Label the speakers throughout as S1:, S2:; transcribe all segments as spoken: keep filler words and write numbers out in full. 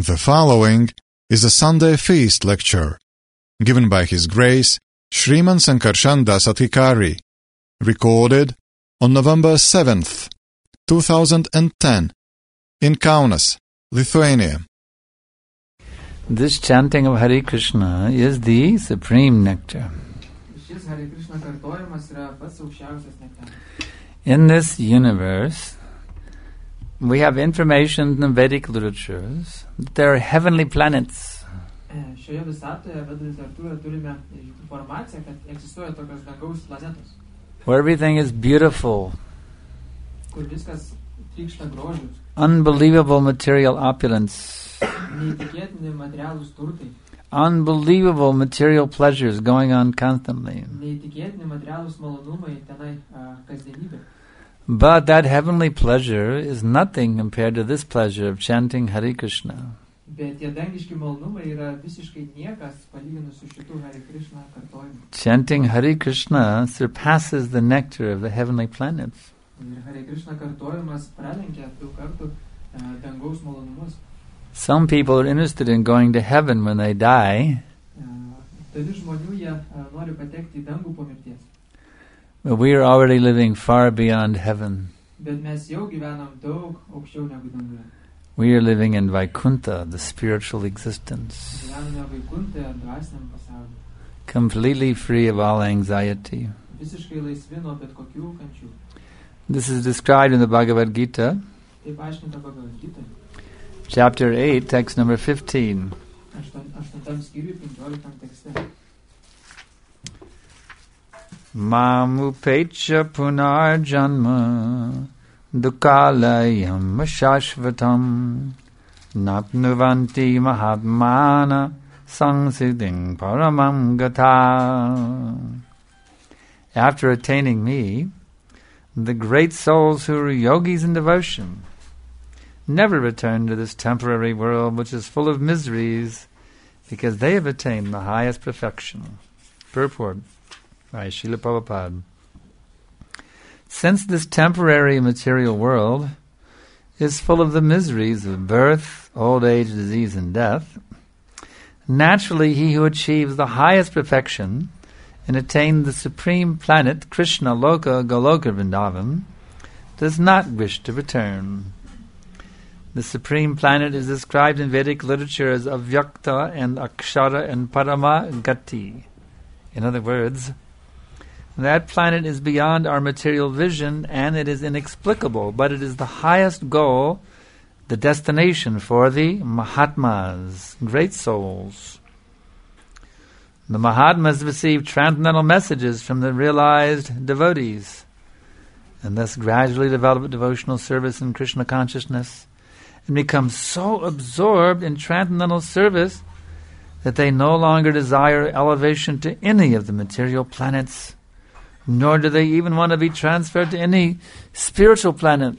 S1: The following is a Sunday feast lecture given by His Grace Shriman Sankarshan Das Adhikari, recorded on November seventh, two thousand ten, in Kaunas, Lithuania.
S2: This chanting of Hare Krishna is the supreme nectar. In this universe, we have information in the Vedic literatures that there are heavenly planets. Where everything is beautiful, unbelievable material opulence, unbelievable material pleasures going on constantly. But that heavenly pleasure is nothing compared to this pleasure of chanting Hare Krishna. Chanting Hare Krishna surpasses the nectar of the heavenly planets. Some people are interested in going to heaven when they die, but we are already living far beyond heaven. We are living in Vaikuntha, the spiritual existence, completely free of all anxiety. This is described in the Bhagavad Gita, chapter eight, text number fifteen. Mam upecha punar janma dukalayam shashvatam napnuvanti mahatmana sangsiddhing paramam gata. After attaining me, the great souls who are yogis in devotion never return to this temporary world which is full of miseries, because they have attained the highest perfection. Purport by Srila Prabhupada. Since this temporary material world is full of the miseries of birth, old age, disease, and death, naturally he who achieves the highest perfection and attains the supreme planet, Krishna Loka Goloka Vrindavan, does not wish to return. The supreme planet is described in Vedic literature as Avyakta and Akshara and Parama Gati. In other words, that planet is beyond our material vision and it is inexplicable, but it is the highest goal, the destination for the Mahatmas, great souls. The Mahatmas receive transcendental messages from the realized devotees and thus gradually develop devotional service in Krishna consciousness and become so absorbed in transcendental service that they no longer desire elevation to any of the material planets, nor do they even want to be transferred to any spiritual planet.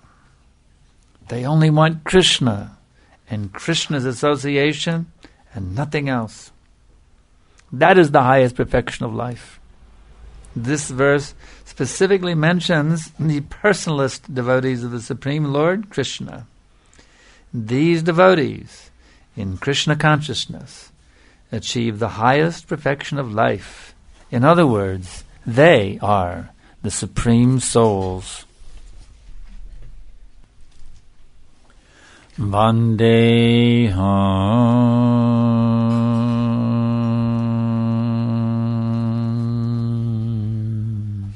S2: They only want Krishna and Krishna's association and nothing else. That is the highest perfection of life. This verse specifically mentions the personalist devotees of the Supreme Lord, Krishna. These devotees, in Krishna consciousness, achieve the highest perfection of life. In other words, they are the supreme souls. Vandeham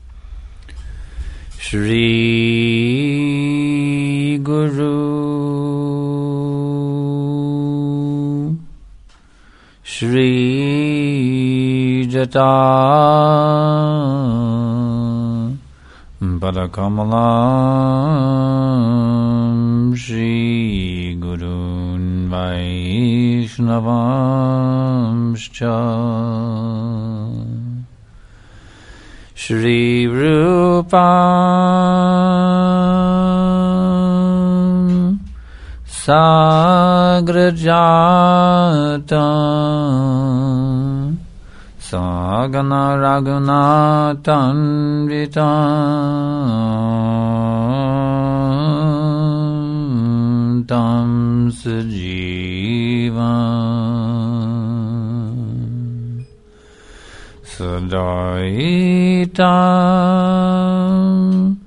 S2: Shri Guru Shri Jata Padakamalam Shri Gurun Vaishnavamscha Shri Rupam Sagrajatam Sagana Raghunatan Vitam Tam sajivam sadaitam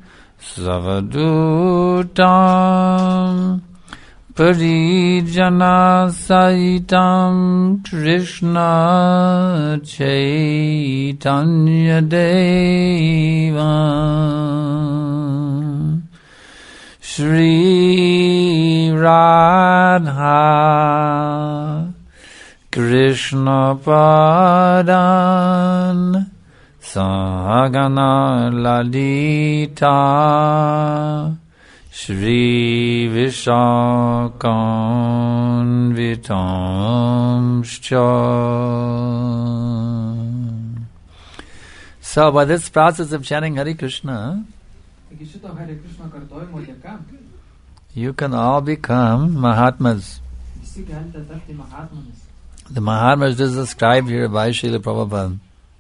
S2: savadutam parijana saitam Krishna chaitanya devam Shri Radha Krishna Padan Sahagana Lalita Shri Vishakam Vitamscha. So by this process of chanting Hare Krishna, you can all become Mahatmas. The Mahatmas is described here by Srila Prabhupada.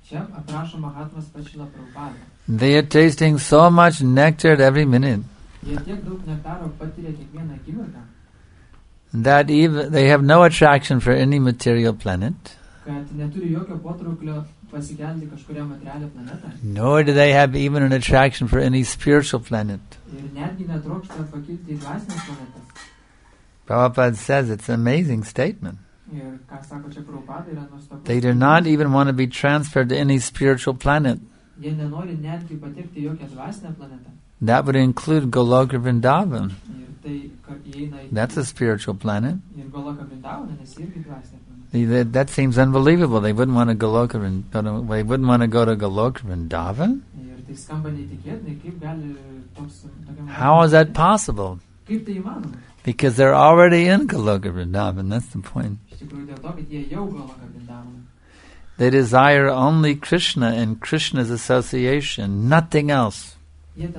S2: They are tasting so much nectar at every minute that even they have no attraction for any material planet, nor do they have even an attraction for any spiritual planet. Prabhupada says it's an amazing statement. They do not even want to be transferred to any spiritual planet. That would include Goloka Vrindavan. That's a spiritual planet. That, that seems unbelievable. They wouldn't want to Goloka Vrindavan. They wouldn't want to go to Goloka Vrindavan. How is that possible? Because they're already in Goloka Vrindavan. That's the point. They desire only Krishna and Krishna's association, nothing else. In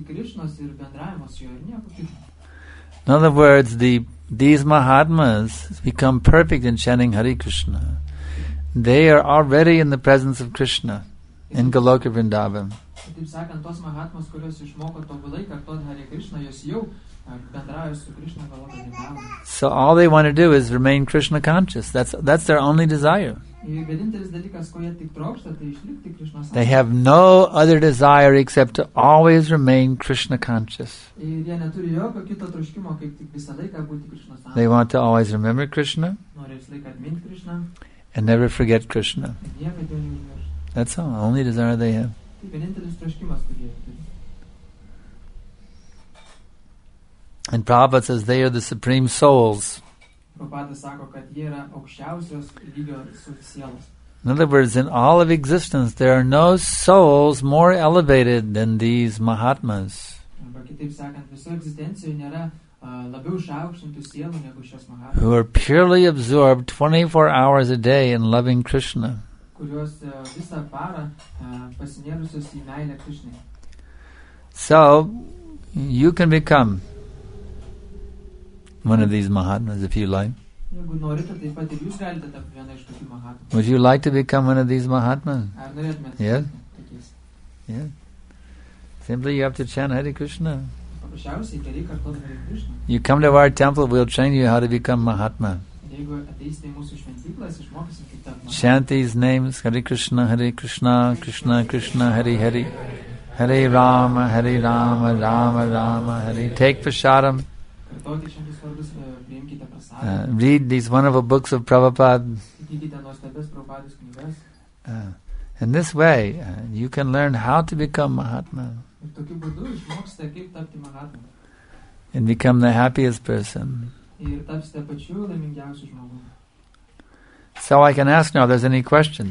S2: other words, the these Mahatmas become perfect in chanting Hare Krishna. They are already in the presence of Krishna in Goloka Vrindavan. So all they want to do is remain Krishna conscious. That's that's their only desire. They have no other desire except to always remain Krishna conscious. They want to always remember Krishna and never forget Krishna. That's all, only desire they have. And Prabhupada says they are the supreme souls. In other words, in all of existence, there are no souls more elevated than these Mahatmas, who are purely absorbed twenty-four hours a day in loving Krishna. So, you can become one of these Mahatmas if you like. Would you like to become one of these Mahatmas? Yes? Yes. Simply you have to chant Hare Krishna. You come to our temple, we'll train you how to become Mahatma. Chant these names, Hare Krishna, Hare Krishna, Krishna Krishna, Hare Hare, Hare Rama, Hare Rama, Rama Rama, Hare. Take prasadam. Uh, read these wonderful books of Prabhupada. Uh, in this way, uh, you can learn how to become Mahatma and become the happiest person. So I can ask now if there's any questions.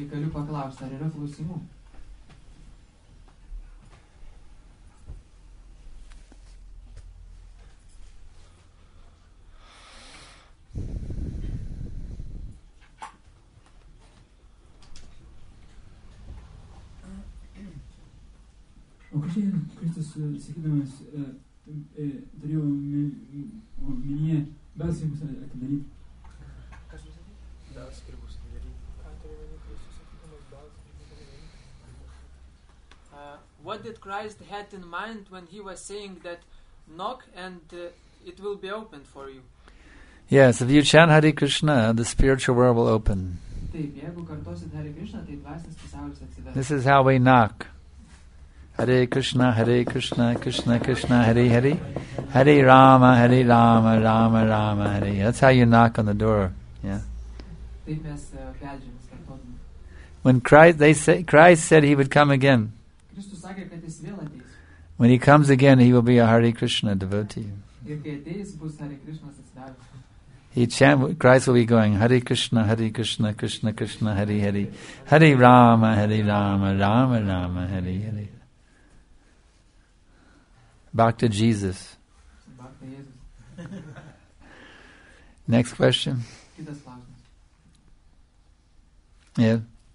S3: O kažkai Kristus, sakydamas, turėjo omenyje belsai bus atidaryti.
S4: What did Christ had in mind when he was saying that knock and uh, it will be opened for you?
S2: Yes, if you chant Hare Krishna, the spiritual world will open.
S3: Taip, jeigu kartosit Hare Krishna, tai dvasinis pasaulis atsivers.
S2: This is how we knock. Hare Krishna, Hare Krishna, Krishna Krishna, Hare Hare, Hare Rama, Hare Rama, Rama Rama, Hare. That's how you knock on the door. Yeah.
S3: Taip mes uh, beldžiamės kartodami.
S2: When Christ, they say, Christ said he would come again.
S3: Kristus sakė, kad jis vėl ateis.
S2: When he comes again, he will be a Hare Krishna devotee.
S3: Ir kai ateis, bus Hare Krishnas atsidavęs.
S2: He chant, Christ will be going Hare Krishna, Hare Krishna, Krishna Krishna, Hare Hare, Hare Rama, Hare Rama, Rama Rama, Hare Hare. Back to Jesus.
S3: Bhakta Jėzus.
S2: Next question.
S3: Kitas klausimas.
S2: Yeah.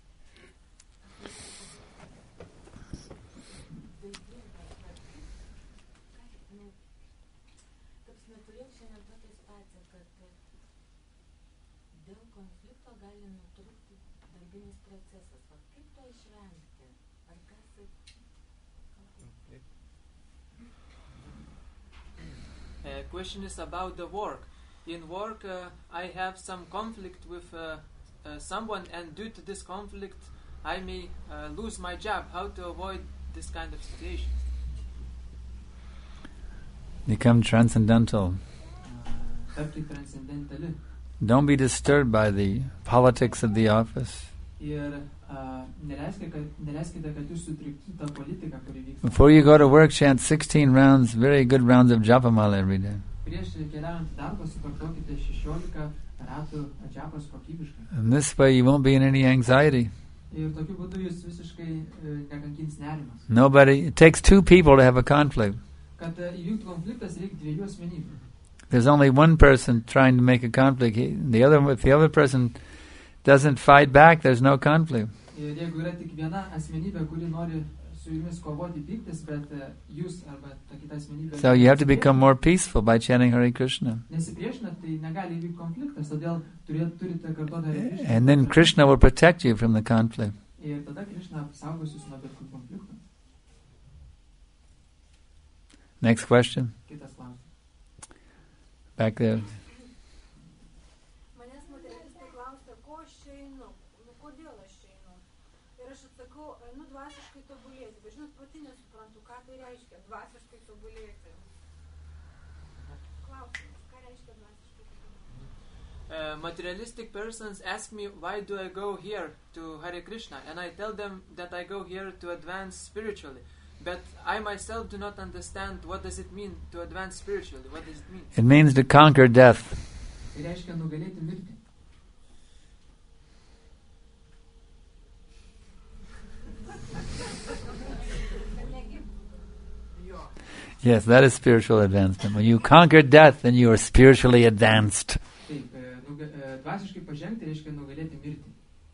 S4: Uh, question is about the work. In work, uh, I have some conflict with uh, uh, someone, and due to this conflict, I may uh, lose my job. How to avoid this kind of situation?
S2: Become transcendental.
S3: Uh, tapti transcendentali.
S2: Don't be disturbed by the politics of the office.
S3: Ir uh, nereiškia, kad, nereiškia, kad jūs sutriktų tą politiką, kuri vyksta.
S2: Before you go to work, chant sixteen rounds, very good rounds of Japamala every day.
S3: Prieš keliaujant į darbą, sukartokite šešiolika ratų adžapos kokybiškai.
S2: And this way you won't be in any anxiety.
S3: Ir tokiu būdu jūs visiškai uh, nekankins nerimas.
S2: Nobody, it takes two people to have a conflict.
S3: Kad uh, įvyktų konfliktas, reikia dviejų asmenybių.
S2: There's only one person trying to make a conflict. He, the other, if the other person doesn't fight back, there's no conflict.
S3: Ir jeigu yra tik viena asmenybė, kuri nori su jumis kovoti pyktis, bet uh, jūs arba ta kita asmenybė...
S2: So you have to become more peaceful by chanting Hare Krishna.
S3: Nesipriešinat, tai negali įvykti konfliktas, todėl turėt, turite kartoti Hare Krishna.
S2: And then Krishna will protect you from the conflict.
S3: Ir tada Krishna apsaugos jūs nuo bet kokių konfliktų.
S2: Next question.
S3: Kitas klausimas.
S2: Back there.
S5: Manęs moteris klausia, ko aš čia einu, nu kodėl aš čia einu. Ir aš atsakau, einu dvasiškai tobulėti, bet žinot, pati nesuprantu, ką tai reiškia dvasiškai tobulėti. Klausimas, ką reiškia dvasiškai tobulėti?
S4: Uh, materialistic persons ask me, why do I go here to Hare Krishna? And I tell them that I go here to advance spiritually. But I myself do not understand what does it mean to advance spiritually. What does it mean?
S2: It means to conquer death.
S3: Tai reiškia nugalėti mirtį.
S2: Yes, that is spiritual advancement. When you conquer death, then you are spiritually advanced.
S3: Taip, nuga, dvasiškai pažengti reiškia nugalėti mirtį.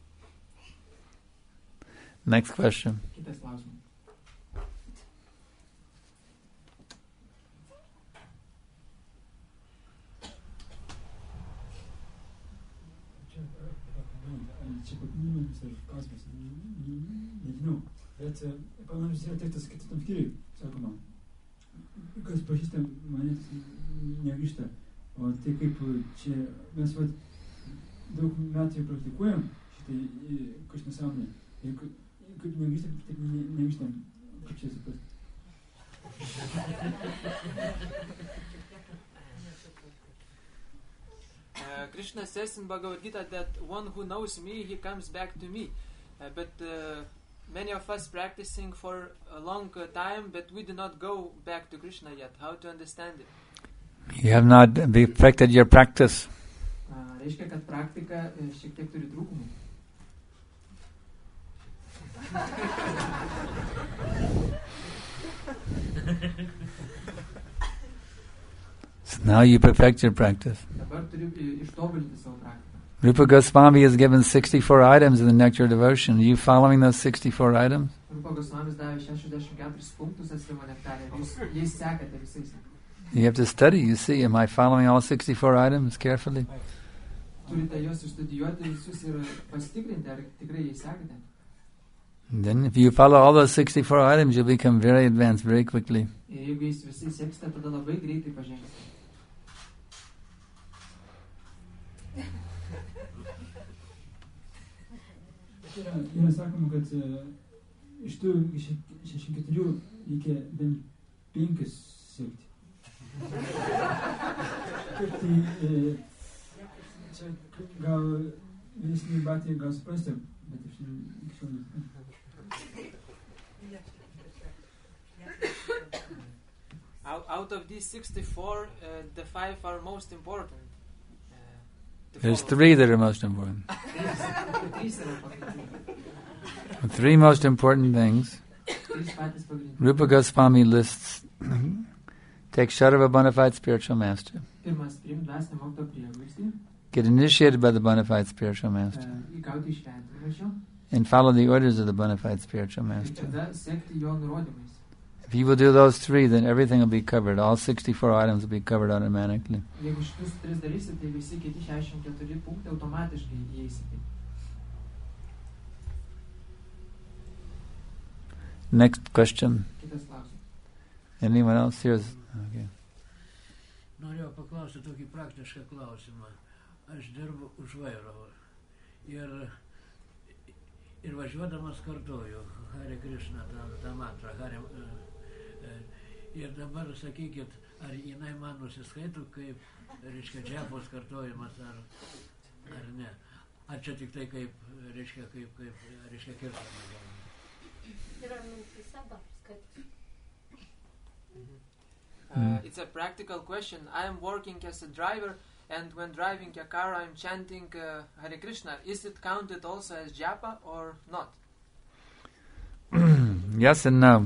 S2: Next question.
S3: Kitas klausimas.
S6: Čia papildymas ar klausimas, nežinau, bet panašus yra tekstas ketvirtam skyriui, sakoma, kas pažįsta mane, negrįžta, o tai kaip čia mes vat, daug metų jau praktikuojam šitai Krishna sąmonę, ir kaip negrįžta, taip negrįžtam, kaip čia suprast.
S4: Uh, Krishna says in Bhagavad Gita that one who knows me, he comes back to me. Uh, but uh, many of us practicing for a long uh, time, but we do not go back to Krishna yet. How to understand it?
S2: You have not perfected your practice.
S3: Uh, reiškia, kad praktika šiek tiek turi trūkumų.
S2: So now you perfect your practice.
S3: Dabar turi ištobulinti savo praktiką.
S2: Rupa Goswami has given sixty-four items in the Nectar Devotion. Are you following those sixty-four items?
S3: Rupa Goswamis davė šešiasdešimt keturis punktus atsirimo nektarė. Jūs jais sekate visais.
S2: You have to study, you see. Am I following all sixty-four items carefully?
S3: Turite juos išstudijuoti visus ir pasitikrinti, ar tikrai jais sekate.
S2: And then if you follow all those sixty-four items, you'll become very advanced very quickly.
S3: Ir jeigu jais visais seksite, tada labai greitai pažengsite.
S6: Yra, yra sakoma, kad uh, iš tų šešiasdešimt keturių reikia bent penkis sekti. Tai uh, čia gal vyresni batai gal suprasti, bet aš iki šiol ne.
S4: Out, out of these sixty-four, uh, the five are most important. Uh, to
S2: There's
S4: follow.
S2: three that are most important. The three most important things. Rupa Goswami lists. Take shelter of a bona fide spiritual master. Get initiated by the bona fide spiritual master. And follow the orders of the bona fide spiritual master. If you will do those three, then everything will be covered. All sixty-four items will be covered automatically. Next question. Anyone else? Here's okay.
S7: Norėjau paklausti tokį praktišką klausimą. Aš dirbu už vairo ir, ir važiuodamas kartuoju Hare Krishna, tą, tą mantrą. Hare, ir dabar sakykit, ar jinai man nusiskaito kaip, reiškia, džepos kartojimas, ar, ar ne. Ar čia tik tai kaip, reiškia, kaip, kaip, reiškia, kirtama.
S4: Uh, it's a practical question. I am working as a driver, and when driving a car, I am chanting uh, Hare Krishna. Is it counted also as japa or not?
S2: Yes and no.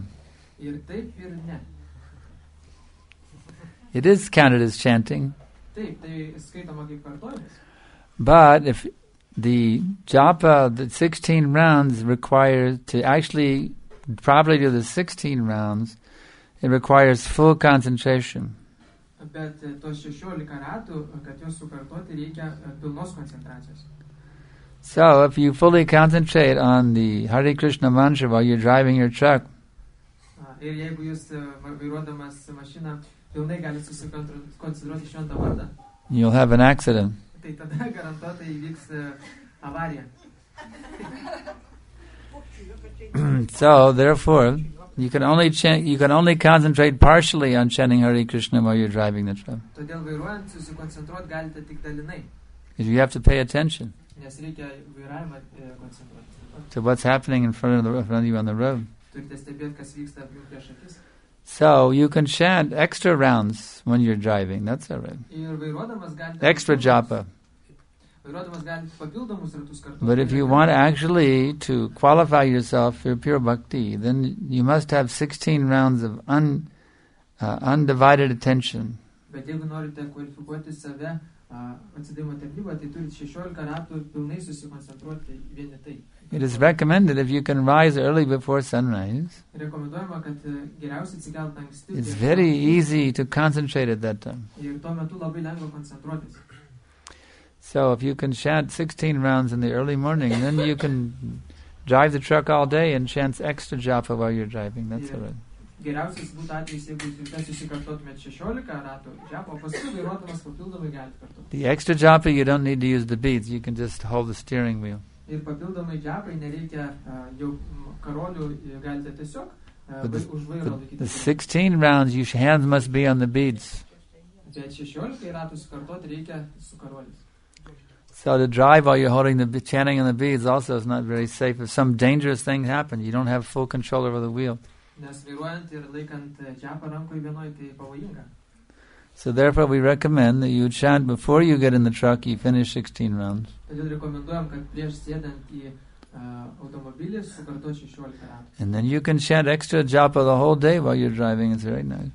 S2: It is counted as chanting. But if the japa, the sixteen rounds require to actually properly do the sixteen rounds, it requires full concentration. So if you fully concentrate on the Hare Krishna mantra while you're driving your truck, you'll have an accident. So therefore, you can only chant, you can only concentrate partially on chanting Hare Krishna while you're driving the truck. Because you have to pay attention to what's happening in front of, the, in front of you on the road. So you can chant extra rounds when you're driving. That's all right. Extra japa. But if you want actually to qualify yourself for pure bhakti, then you must have sixteen rounds of un, uh, undivided attention. It is recommended if you can rise early before sunrise. It's very easy to concentrate at that time. So if you can chant sixteen rounds in the early morning, then you can drive the truck all day and chant extra japa while you're driving. That's all right. The extra japa, you don't need to use the beads. You can just hold the steering wheel. But the, the, the sixteen rounds, your hands must be on the beads. So to drive while you're holding the chanting on the beads also is not very safe. If some dangerous thing happens, you don't have full control over the wheel. So therefore we recommend that you chant before you get in the truck, you finish sixteen rounds. And then you can chant extra japa the whole day while you're driving. It's very nice.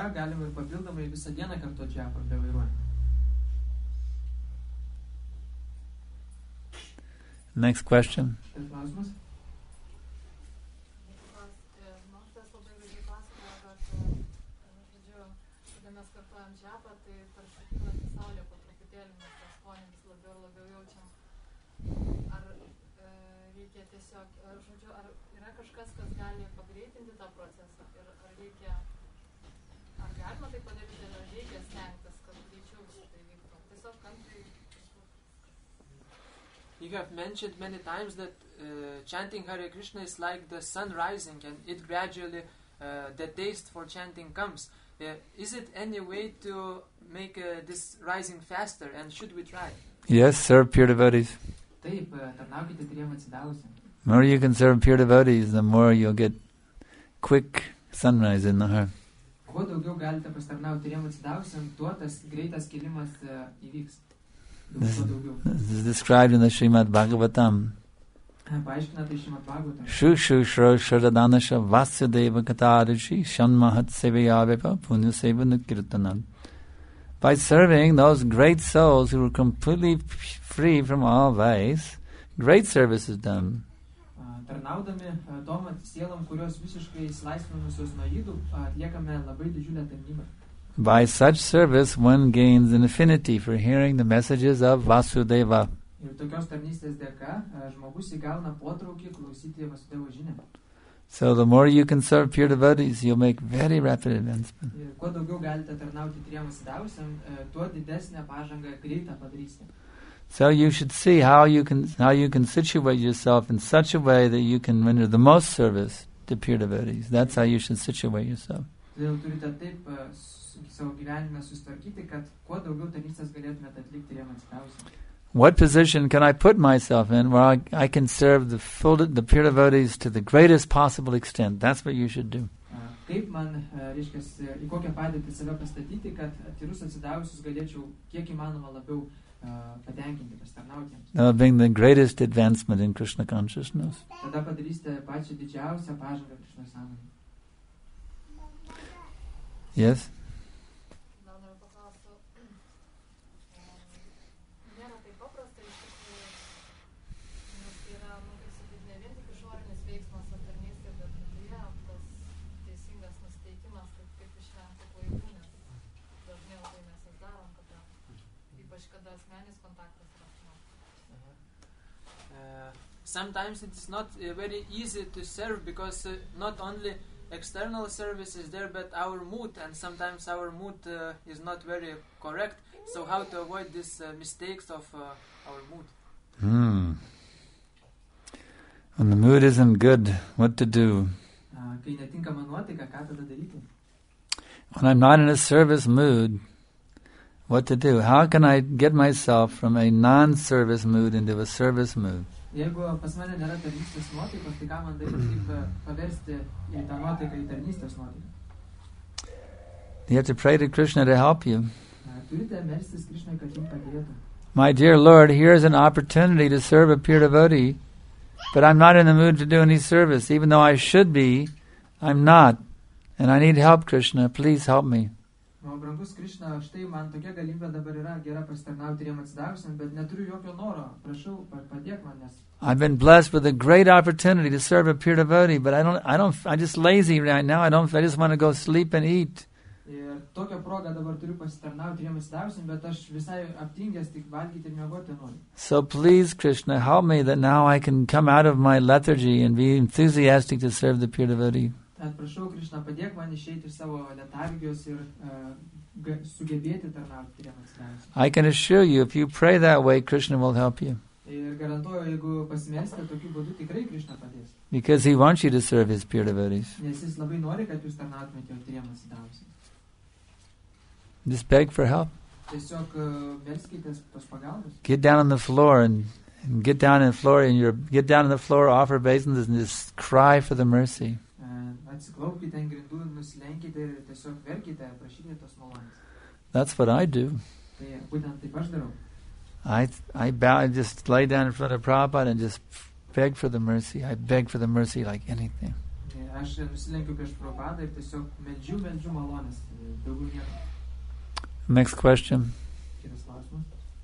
S2: Next question.
S4: You have mentioned many times that uh, chanting Hare Krishna is like the sun rising, and it gradually, uh, the taste for chanting comes. Uh, is it any way to make uh, this rising faster, and should we try?
S2: Yes, serve pure devotees.
S3: Taip, e, tarnaukite tyriem atsidavusiam.
S2: The more you can serve pure devotees, the more you'll get quick sunrise in the heart.
S3: Kuo daugiau galite pastarnauti tyriem atsidavusiam, tuo tas greitas kilimas e, įvyks. Daug,
S2: This,
S3: kuo daugiau.
S2: this is described in the Srimad Bhagavatam.
S3: E, Paaiškina tai Šrimad Bhagavatam.
S2: Shu shu shro shradanasha vasudeva katarishi shanmahat sevayavepa punya seva nukirtanam. By serving those great souls who are completely f- free from all vice, great service is done.
S3: E, Tarnaudami e, tom sielom, kurios visiškai išlaisvinusios nuo ydų, atliekame labai didžiulę tarnybą.
S2: By such service, one gains an affinity for hearing the messages of Vasudeva.
S3: Ir tokios tarnystės dėka e, žmogus įgauna potraukį klausyti Vasudevo žinią.
S2: So the more you can serve pure devotees, you'll make very rapid advancement.
S3: Ir kuo daugiau galite tarnauti tyriem atsidavusiam, e, tuo didesnę pažangą greitą padarysite.
S2: So you should see how you can how you can situate yourself in such a way that you can render the most service to pure devotees. That's how you should situate yourself.
S3: Todėl turite taip e, su- savo gyvenime susitvarkyti, kad kuo daugiau tarnystės galėtumėte atlikti tyriem atsidavusiam.
S2: What position can I put myself in where I, I can serve the full the pure devotees to the greatest possible extent? That's what you should do.
S3: E, Kaip man, e, reiškia, į kokią padėtį save pastatyti, kad tyrus atsidavusius galėčiau kiek įmanoma labiau e, patenkinti, pastarnauti jiems.
S2: That'll bring the greatest advancement in Krishna consciousness.
S3: Tada padarysite pačią didžiausią pažangą Krišnos sąmonėje.
S2: Yes?
S5: Gal noriu paklausti, nėra taip paprasta iš tikrųjų, nes tai yra, nu, kaip sakyt, ne vien tik išorinis veiksmas ar tarnystė, bet viduje tas teisingas nusiteikimas, kaip, kaip išvengti klaidų, nes dažnai labai mes jas darom, kada, ypač kada asmenis kontaktas yra. Nu,
S4: Uh, sometimes it is not uh, very easy to serve because uh, not only external service is there, but our mood, and sometimes our mood uh, is not very correct. So how to avoid these uh, mistakes of uh, our mood?
S2: Hmm. When the mood isn't good, what to do?
S3: E, Kai netinkama nuotaika, ką tada daryti?
S2: When I'm not in a service mood, what to do? How can I get myself from a non-service mood into a service mood?
S3: Jeigu pas mane nėra tarnystės nuotaikos, tai ką man daryti, kaip e, paversti į tą nuotaiką į tarnystės nuotaiką?
S2: You have to pray to Krishna to help you.
S3: E, Turite melstis Krišnai, kad jums padėtų.
S2: My dear Lord, here's an opportunity to serve a pure devotee, but I'm not in the mood to do any service. Even though I should be, I'm not. And I need help, Krishna. Please help me.
S3: O brangus Krišna, štai man tokia galimybė dabar yra gera pasitarnauti tyriem atsidavusiam, bet neturiu jokio noro. Prašau, pa- padėk man, nes
S2: I've been blessed with a great opportunity to serve a pure devotee, but I don't, I don't, I'm just lazy right now. I don't, I just want to go sleep and eat.
S3: ir tokią progą dabar turiu pasitarnauti tyriem atsidavusiam, bet aš visai aptingęs tik valgyti ir miegoti noriu.
S2: So please, Krishna, help me that now I can come out of my lethargy and be enthusiastic to serve the pure devotee.
S3: Tad prašau, Krišna, padėk man išeiti iš savo letargijos ir uh, ga, sugebėti tarnauti tyriem atsidavusiam.
S2: I can assure you, if you pray that way, Krishna will help you.
S3: Ir garantuoju, jeigu pasimelsite tokiu būdu, tikrai Krišna padės.
S2: Because he wants you to serve his pure devotees.
S3: Nes jis labai nori, kad jūs tarnautumėte jo tyriem atsidavusiam.
S2: Just beg for help.
S3: Tiesiog uh, melskitės tos pagalbos.
S2: Get down on the floor and, and get down on the floor and your get down on the floor, offer obeisance, and just cry for the mercy.
S3: Uh, Atsiklaupkite ant grindų, nusilenkite ir tiesiog verkite, prašykite tos malonės.
S2: That's what I do.
S3: Tai būtent taip aš darau.
S2: I I bow, I just lay down in front of Prabhupada and just beg for the mercy. I beg for the mercy like anything.
S3: Ir Aš nusilenkiu prieš Prabhupadą ir tiesiog meldžiu, meldžiu malonės. Daugiau nieko.
S2: Next question.
S3: Kitas klausimas.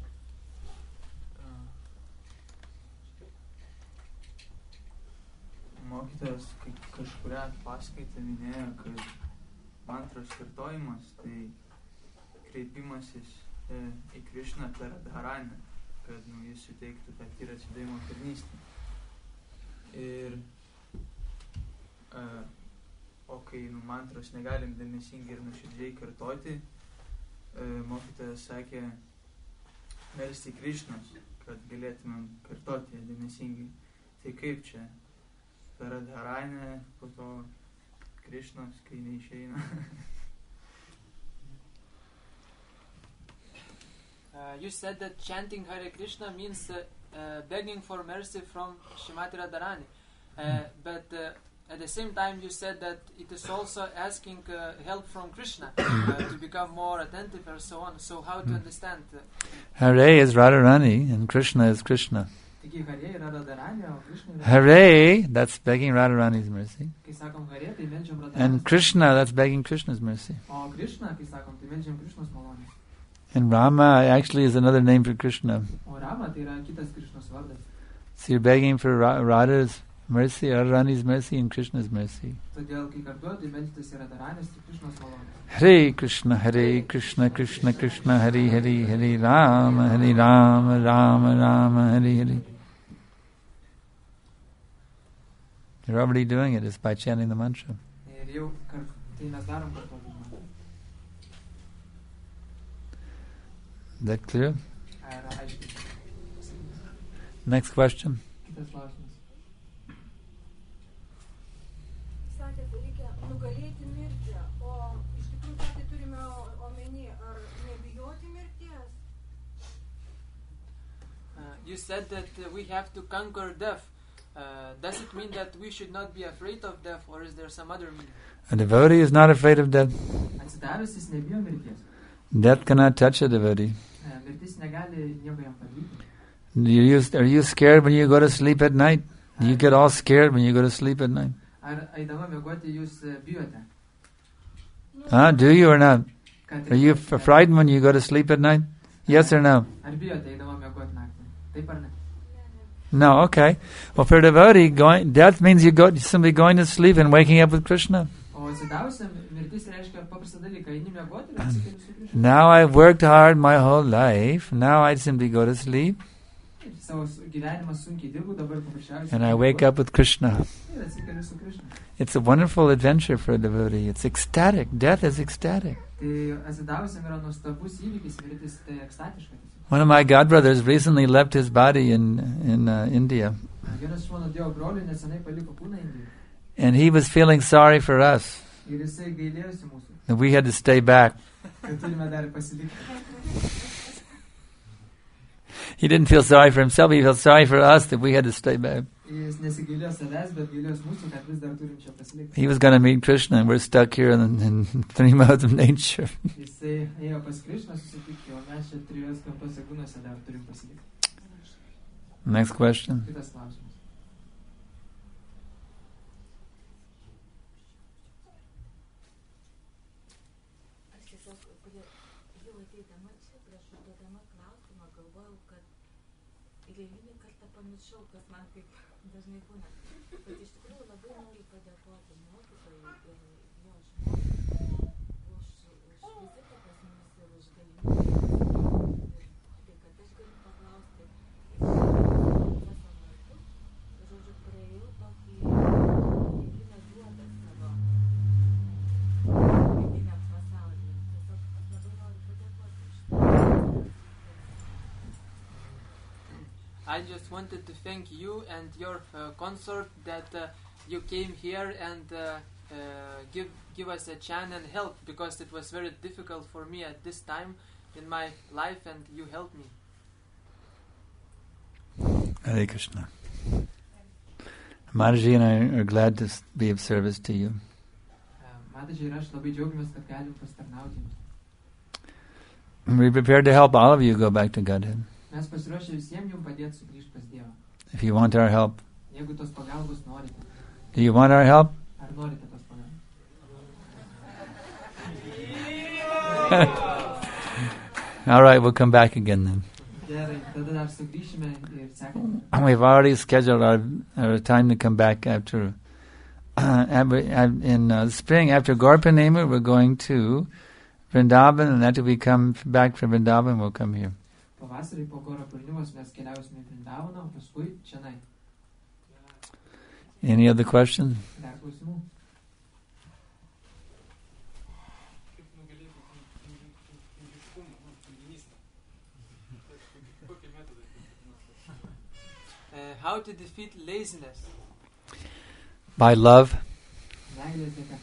S8: Mokytojas kai- kažkurią paskaitą minėjo, kad mantros kartojimas tai kreipimasis e, į Krišną per dharanę, kad nu, jis suteiktų tą tyrą atsidavimo tarnystę. Ir e, o kai nu, mantros negalim dėmesingai ir nuoširdžiai kartoti, e, mokytojas sakė, melsti Krišnos, kad galėtumėm kartoti dėmesingai. Tai kaip čia? Per Radharanę, po to Krišnos, kai neišeina.
S4: Uh, you said that chanting Hare Krishna means uh, uh, begging for mercy from Shrimati Radharani. Uh, but uh, at the same time you said that it is also asking uh, help from Krishna uh, to become more attentive and so on. So how to understand? Uh,
S2: Hare is Radharani and Krishna is Krishna. Hare, that's begging Radharani's mercy. And Krishna, that's begging Krishna's mercy. And Rama actually is another name for Krishna. So you're begging for Ra- Radha's mercy, Radharani's mercy, and Krishna's mercy. Hare Krishna, Hare Krishna, Krishna Krishna, Hare Hare, Hare Rama, Hare Rama, Rama Rama, Hare Hare. You're already doing it just by chanting the mantra. Is that clear? Next question.
S4: You said that uh, we have to conquer death. Uh, does it mean that we should not be afraid of death, or is there some other meaning?
S2: A devotee is not afraid of death. Death cannot touch a devotee. Do you use, are you scared when you go to sleep at night? Do you get all scared when you go to sleep at night? Huh? Do you or not? Are you f- frightened when you go to sleep at night? Yes or no? No, okay. Well, for a devotee, going, death means you go simply going to sleep and waking up with Krishna. Now I've worked hard my whole life. Now I simply go to sleep. And I wake up with Krishna. It's a wonderful adventure for a devotee. It's ecstatic. Death is ecstatic. One of my godbrothers recently left his body in in uh, India. And he was feeling sorry for us. And we had to stay back. He didn't feel sorry for himself, he felt sorry for us that we had to stay back. He was going to meet Krishna and we're stuck here in, in three modes of nature. Next question.
S4: I just wanted to thank you and your uh, consort that uh, you came here and uh, uh, give give us a chance and help, because it was very difficult for me at this time in my life, and you helped me.
S2: Hare Krishna. Mataji and I are glad to be of service to you. We're prepared to help all of you go back to Godhead. If you want our help. Do you want our help? All right, we'll come back again then. We've already scheduled our, our time to come back after uh, in uh, spring after Gaur Purnima. We're going to Vrindavan, and after we come back from Vrindavan, we'll come here. Any other questions?
S4: Uh, how to defeat laziness?
S2: By love.
S3: Meilės dėka.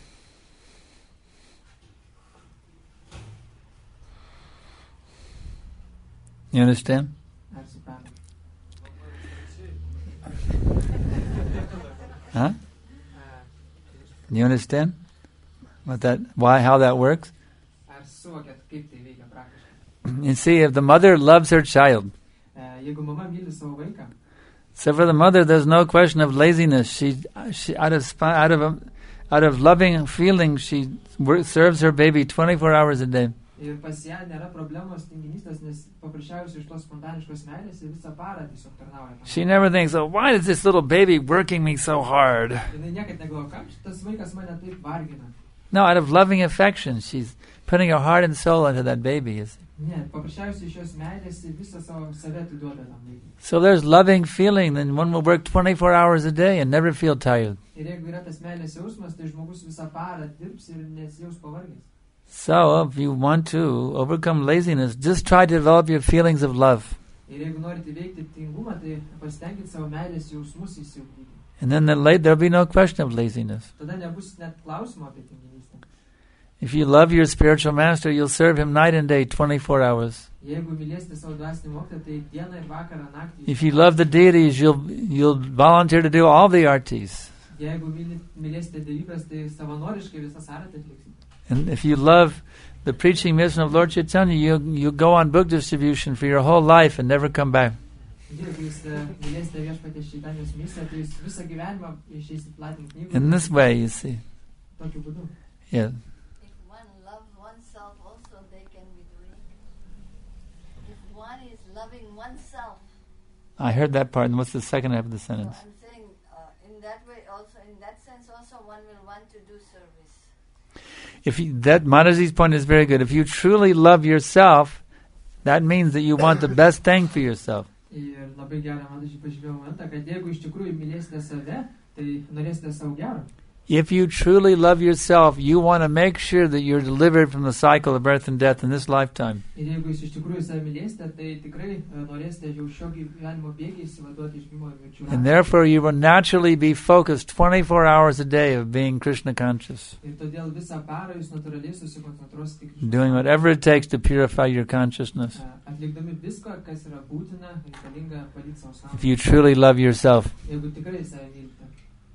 S2: You understand?
S3: Ar supranta?
S2: Huh? You understand? What that? Why? How that works?
S3: Ar suvokėt, kaip tai veikia praktiškai?
S2: You see, if the mother loves her child,
S3: E, Jeigu mama myli savo vaiką,
S2: so for the mother, there's no question of laziness. She, she out of spi- out of a, out of loving feeling, she wor- serves her baby twenty-four hours a day.
S3: ir pas ją nėra problemos tinginystės, nes paprasčiausiai iš tos spontaniškos meilės ir visą parą tiesiog tarnauja. tam.
S2: She never thinks, "Oh, why is this little baby working me so hard?"
S3: Jinai niekad negalvoja, kam šitas vaikas mane taip vargina.
S2: No, out of loving affection, she's putting her heart and soul into that baby. you see.
S3: Ne, paprasčiausiai iš jos meilės ir visą savo save atiduoda tam vaikui.
S2: So there's loving feeling, then one will work twenty-four hours a day and never feel tired.
S3: Ir jeigu yra tas meilės jausmas, tai žmogus visą parą dirbs ir nesijaus pavargęs.
S2: So if you want to overcome laziness, just try to develop your feelings of love.
S3: Ir jeigu norite įveikti tingumą, tai pasitenkit savo meilės jausmus įsiugdyti.
S2: And then the la- there'll be no question of laziness.
S3: Tada nebus net klausimo apie tinginystę.
S2: If you love your spiritual master, you'll serve him night and day, twenty-four hours.
S3: Jeigu mylėsite savo dvasinį mokytoją, tai dieną ir vakarą naktį.
S2: If you love the deities, you'll you'll volunteer to do all the artis.
S3: Jeigu myli- mylėsite dievybės, tai savanoriškai visas aratą atliksite.
S2: And if you love the preaching mission of Lord Chaitanya, you you go on book distribution for your whole life and never come back.
S3: Jeigu jūs e, mylėsite viešpaties Čaitanijos misiją, tai jūs visą gyvenimą išeisit platinti knygų.
S2: In this way, you see.
S3: Tokiu būdu.
S2: Yeah.
S5: If one loves oneself, also they can be doing. If one is loving oneself,
S2: I heard that part. And what's the second half of the
S5: so
S2: sentence?
S5: I'm saying uh, in that way also, in that sense also, one will want to do service.
S2: If you, that Mataji's point is very good. If you truly love yourself, that means that you want the best thing for yourself.
S3: Ir labai gerą man aš pažymėjau momentą, kad jeigu iš tikrųjų mylėsite save, tai norėsite savo gero.
S2: If you truly love yourself, you want to make sure that you're delivered from the cycle of birth and death in this lifetime.
S3: Ir jeigu jūs iš tikrųjų save mylėsite, tai tikrai e, norėsite jau šio gyvenimo bėgiai įsivaduoti iš gimimo ir mirčių
S2: And
S3: rato.
S2: therefore you will naturally be focused twenty-four hours a day of being Krishna conscious,
S3: Ir todėl visą parą jūs natūraliai susikoncentruosite tik
S2: doing whatever it takes to purify your consciousness.
S3: e, atlikdami viską, kas yra būtina, reikalinga padėti savo
S2: If
S3: sąmonę.
S2: you truly love yourself.
S3: Jeigu tikrai save mylite.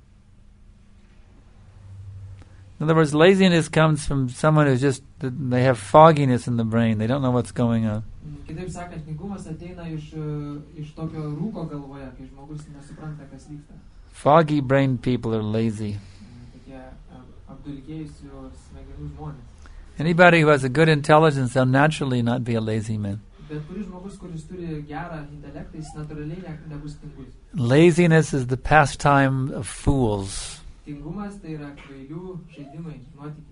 S2: In other words, laziness comes from someone who's just, they have fogginess in the brain. They don't know what's going on.
S3: Mm, Kitaip sakant, tingumas ateina iš, e, iš tokio rūko galvoje, kai žmogus nesupranta, kas vyksta.
S2: Foggy brained people are lazy.
S3: Mm, Tokie e, apdulkėjusių smegenų žmonės.
S2: Anybody who has a good intelligence, they'll naturally not be a lazy man.
S3: Bet kuris žmogus, kuris turi gerą intelektą, jis natūraliai ne, nebus tingus.
S2: Laziness is the pastime of fools.
S3: Tingumas tai yra kvailių žaidimai, nuotykiai.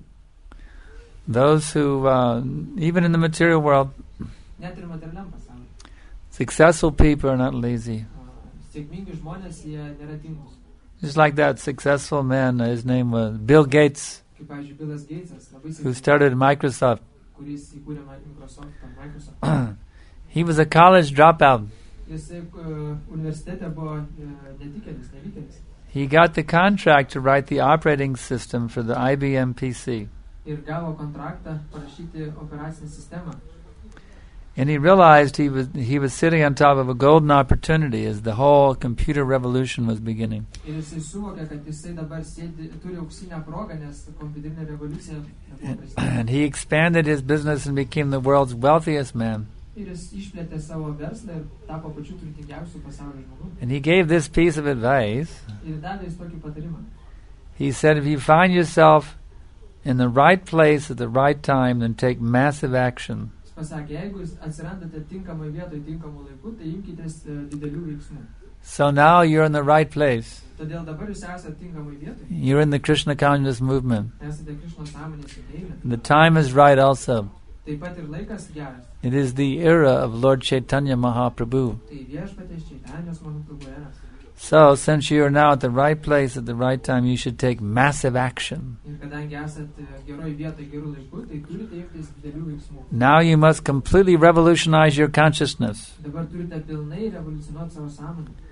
S2: Those who, uh, even in the material world,
S3: Net ir materialiam pasauliu.
S2: successful people are not lazy.
S3: A, Sėkmingi žmonės, jie nėra tingus.
S2: Just like that successful man, uh, his name was Bill Gates,
S3: Kaip, pavyzdžiui, Bilas Geitsas, labai
S2: who
S3: sėkmingas,
S2: started Microsoft.
S3: kuris įkūrė Microsoft, Microsoft.
S2: He was a college dropout.
S3: Jisai uh, universitete buvo uh, netikėlis, nevykėlis.
S2: He got the contract to write the operating system for the I B M P C.
S3: Ir gavo kontraktą parašyti operacinę sistemą.
S2: And he realized he was he was sitting on top of a golden opportunity as the whole computer revolution was beginning.
S3: Ir jisai suvokė, kad jisai dabar sėdi, turi auksinę progą, nes kompiuterinė revoliucija nebuvo prasidėjusi.
S2: And he expanded his business and became the world's wealthiest man.
S3: Ir jis išplėtė savo verslą ir tapo pačiu turtingiausiu pasaulio žmogumi.
S2: And he gave this piece of advice.
S3: Ir davė jis tokį patarimą.
S2: He said, if you find yourself in the right place at the right time, then take massive action.
S3: Jis pasakė, jeigu jūs atsirandate tinkamai vietoj, tinkamų laikų, tai imkitės uh, didelių veiksmų.
S2: So now you're in the right place.
S3: Todėl dabar jūs esate tinkamai vietoj.
S2: You're in the Krishna consciousness movement.
S3: Esate Krišnos sąmonės judėjime.
S2: The time is right also.
S3: Taip pat ir laikas geras.
S2: It is the era of Lord Chaitanya Mahaprabhu.
S3: Tai viešpaties Čaitanijos Mahaprabhu eras.
S2: So, since you are now at the right place at the right time, you should take massive action.
S3: Ir kadangi esate geroj vietoj, gerų laikų, tai turite imtis didelių veiksmų.
S2: Now you must completely revolutionize your consciousness.
S3: Dabar turite pilnai revoliucionuoti savo sąmonę.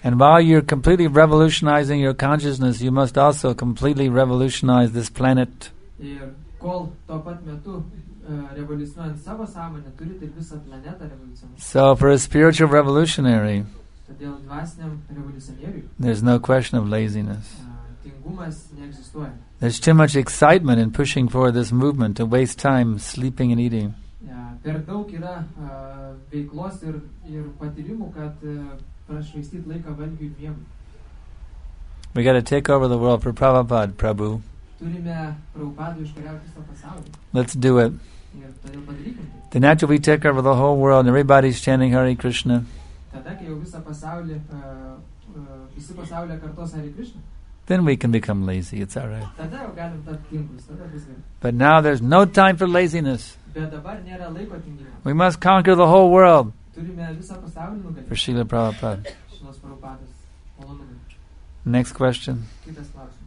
S2: And while you're completely revolutionizing your consciousness, you must also completely revolutionize this planet.
S3: Ir kol tuo pat metu uh, revoliucionuojant savo sąmonę, turit ir visą planetą revoliucionuoti.
S2: So for a spiritual revolutionary,
S3: Todėl dvasiniam revoliucionieriui
S2: there's no question of laziness.
S3: uh, tingumas neegzistuoja.
S2: There's too much excitement in pushing forward this movement to waste time sleeping and eating.
S3: Ja, per daug yra uh, veiklos ir, ir patyrimų, kad uh, prašvaistyti laiką valgiui ir miegui.
S2: We got to take over the world for Prabhupada, Prabhu.
S3: Turime Prabhupadų iškariauti visą pasaulį.
S2: Let's do it.
S3: Ir todėl padarykim tai.
S2: Then after we take over the whole world and everybody's chanting Hare Krishna,
S3: Tada, kai jau visą pasaulį, uh, uh, visi pasaulyje kartos Hare Krishna,
S2: then we can become lazy. It's all right.
S3: tada jau galim tapti tinklus, tada bus gerai.
S2: But now there's no time for laziness.
S3: Bet dabar nėra laiko tingimui.
S2: We must conquer the whole world
S3: Turime visą pasaulį
S2: for
S3: nugalėti.
S2: Srila Prabhupada.
S3: Šilos Prabhupados malonumui.
S2: Next question.
S3: Kitas klausimas.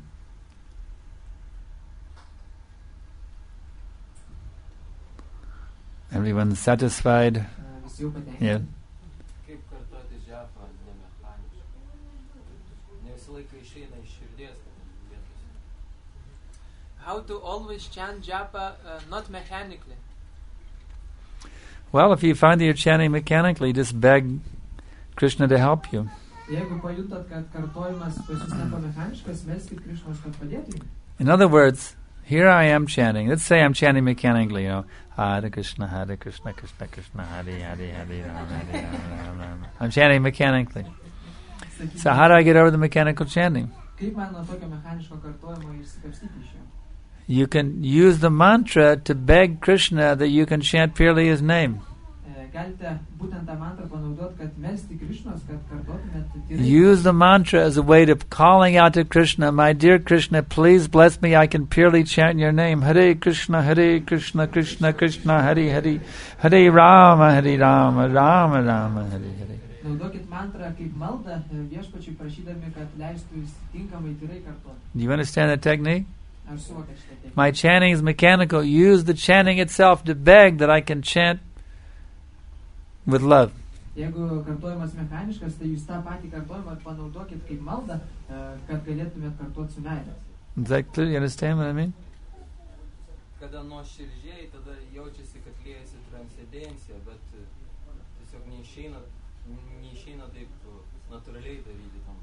S2: Everyone's satisfied?
S3: Uh, Visi jau patenkinti.
S2: Yeah.
S9: Kaip kartoti džepą nemechaniškai? Ne visą laiką išeina iš širdies, kad vietose.
S4: How to always chant japa uh, not mechanically.
S2: Well, if you find that you're chanting mechanically, just beg Krishna to help you.
S3: Jeigu pajutot, kad kartojimas pas jūs tampa mechaniškas, melskit Krišnos, kad padėtų jums.
S2: In other words, here I am chanting. Let's say I'm chanting mechanically, you know, Hare Krishna, Hare Krishna, Krishna Krishna, Hare Hare, Hare Rama, Hare Rama, Rama Rama. I'm chanting mechanically. So how do I get over the mechanical chanting?
S3: Kaip man nuo tokio mechaniško kartojimo išsikapstyti iš jo?
S2: You can use the mantra to beg Krishna that you can chant purely His name.
S3: E, Galite būtent tą mantrą panaudoti, kad melsti Krišnos, kad kartotumėt tyrai.
S2: Use the mantra as a way of calling out to Krishna, my dear Krishna, please bless me, I can purely chant your name. Hare Krishna, Hare Krishna, Krishna Krishna, Hare Hare, Hare Rama, Hare Rama, Rama Rama, Hare Hare.
S3: Naudokit mantrą kaip maldą e, viešpačiui prašydami, kad leistų jūs tinkamai tyrai kartoti.
S2: Do you understand the technique?
S3: Ar suvokiat šitą techniką?
S2: My chanting is mechanical. Use the chanting itself to beg that I can chant with love.
S3: Jeigu kartojimas mechaniškas, tai jūs tą patį kartojimą panaudokit kaip maldą, e, kad galėtumėt kartuoti su meile.
S2: Is that clear? You understand what I mean?
S9: Kada nuoširdžiai, tada jaučiasi, kad liejasi transcendencija, bet e, tiesiog neišeina, neišeina taip e, natūraliai daryti tam.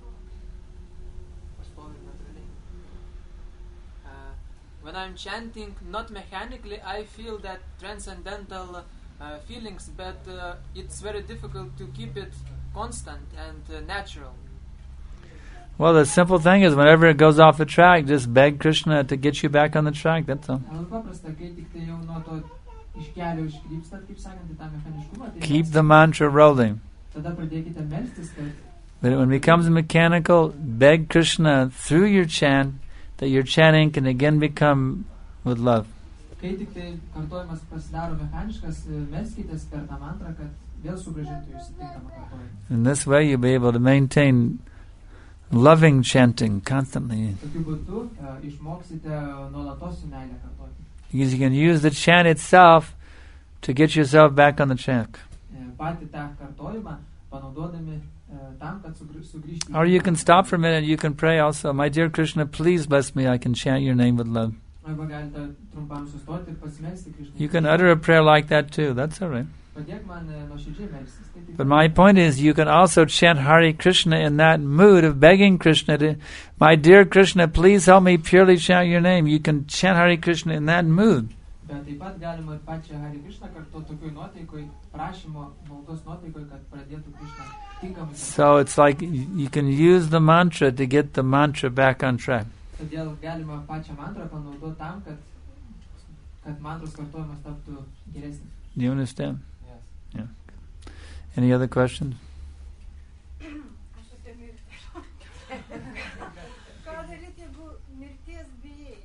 S4: Uh, when I'm chanting not mechanically, I feel that transcendental uh, feelings, but uh, it's very difficult to keep it constant and uh, natural.
S2: Well, the simple thing is whenever it goes off the track, just beg Krishna to get you back on the track. That's all.
S3: Labai paprasta, kai tik tai jau nuo to iš kelio iškrypstat, kaip sakant, į tą mechaniškumą, tai
S2: Keep the mantra rolling.
S3: tada pradėkite melstis, kad
S2: But when it becomes mechanical, beg Krishna through your chant that your chanting can again become with love.
S3: kai tik tai kartojimas pasidaro mechaniškas, e, melskitės per tą mantrą, kad vėl sugrąžintų jūs į tinkamą kartojimą.
S2: In this way, you'll be able to maintain loving chanting constantly.
S3: Tokiu būdu e, išmoksite nuolatos su meilė kartoti.
S2: Because you can use the chant itself to get yourself back on the track.
S3: E, Patį tą kartojimą panaudodami e, tam, kad sugrį- sugrįžti.
S2: Or you can stop for a minute, you can pray also, my dear Krishna, please bless me, I can chant your name with love.
S3: Arba galite trumpam sustoti ir pasimelsti Krišnai.
S2: You can utter a prayer like that too, that's all right.
S3: Padėk man e, nuoširdžiai melstis. Tai taip
S2: But
S3: pat.
S2: my point is, you can also chant Hare Krishna in that mood of begging Krishna to, my dear Krishna, please help me purely chant your name. You can chant Hare Krishna in that mood.
S3: Bet taip pat galima ir pačią Hare Krishną kartuoti tokioj nuotaikoj, prašymo, maldos nuotaikoj, kad pradėtų Krishną tinkamai.
S2: So it's like y- you can use the mantra to get the mantra back on track.
S3: Todėl galima pačią mantrą panaudoti tam, kad, kad mantros kartojimas taptų geresnis.
S2: Do you understand?
S9: Yes.
S2: Any other questions?
S5: Aš apie mirtį. Ką daryti, jeigu mirties bijai?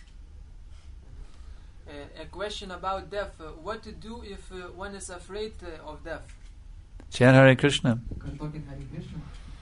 S4: Uh, a question about death. Uh, what to do if uh, one is afraid uh, of death?
S2: Chant Hare Krishna.
S3: Kartokit Hare Krishną.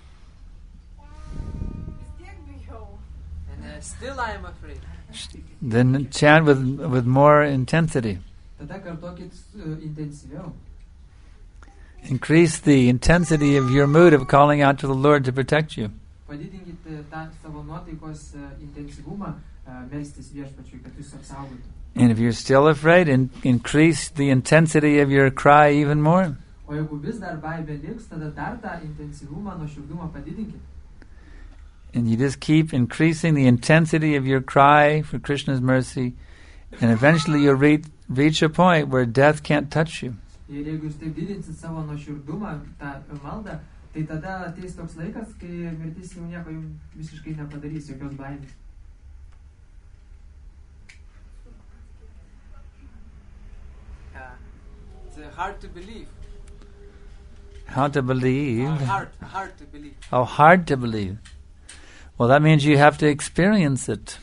S5: Vis tiek bijau.
S4: And uh, still I am afraid.
S2: Then chant with, with more intensity.
S3: Tada kartokit uh, intensyviau.
S2: Increase the intensity of your mood of calling out to the Lord to protect you.
S3: Padidinkite tą savo nuotaikos uh, intensyvumą, uh, melstis viešpačiui, kad jūs apsaugotų.
S2: And if you're still afraid, in, increase the intensity of your cry even more.
S3: O jeigu vis dar baimė liks, tada dar tą intensyvumą, nuoširdumą padidinkite.
S2: And you just keep increasing the intensity of your cry for Krishna's mercy, and eventually you'll reach, reach a point where death can't touch you.
S3: Ir jeigu jūs taip didinsit savo nuoširdumą, tą maldą, tai tada ateis toks laikas, kai mirtis jau nieko jums visiškai nepadarys, jokios baimės.
S4: Uh, it's hard to believe.
S2: How to believe?
S4: Uh, hard, hard to believe.
S2: Oh, hard to believe. Well, that means you have to experience it.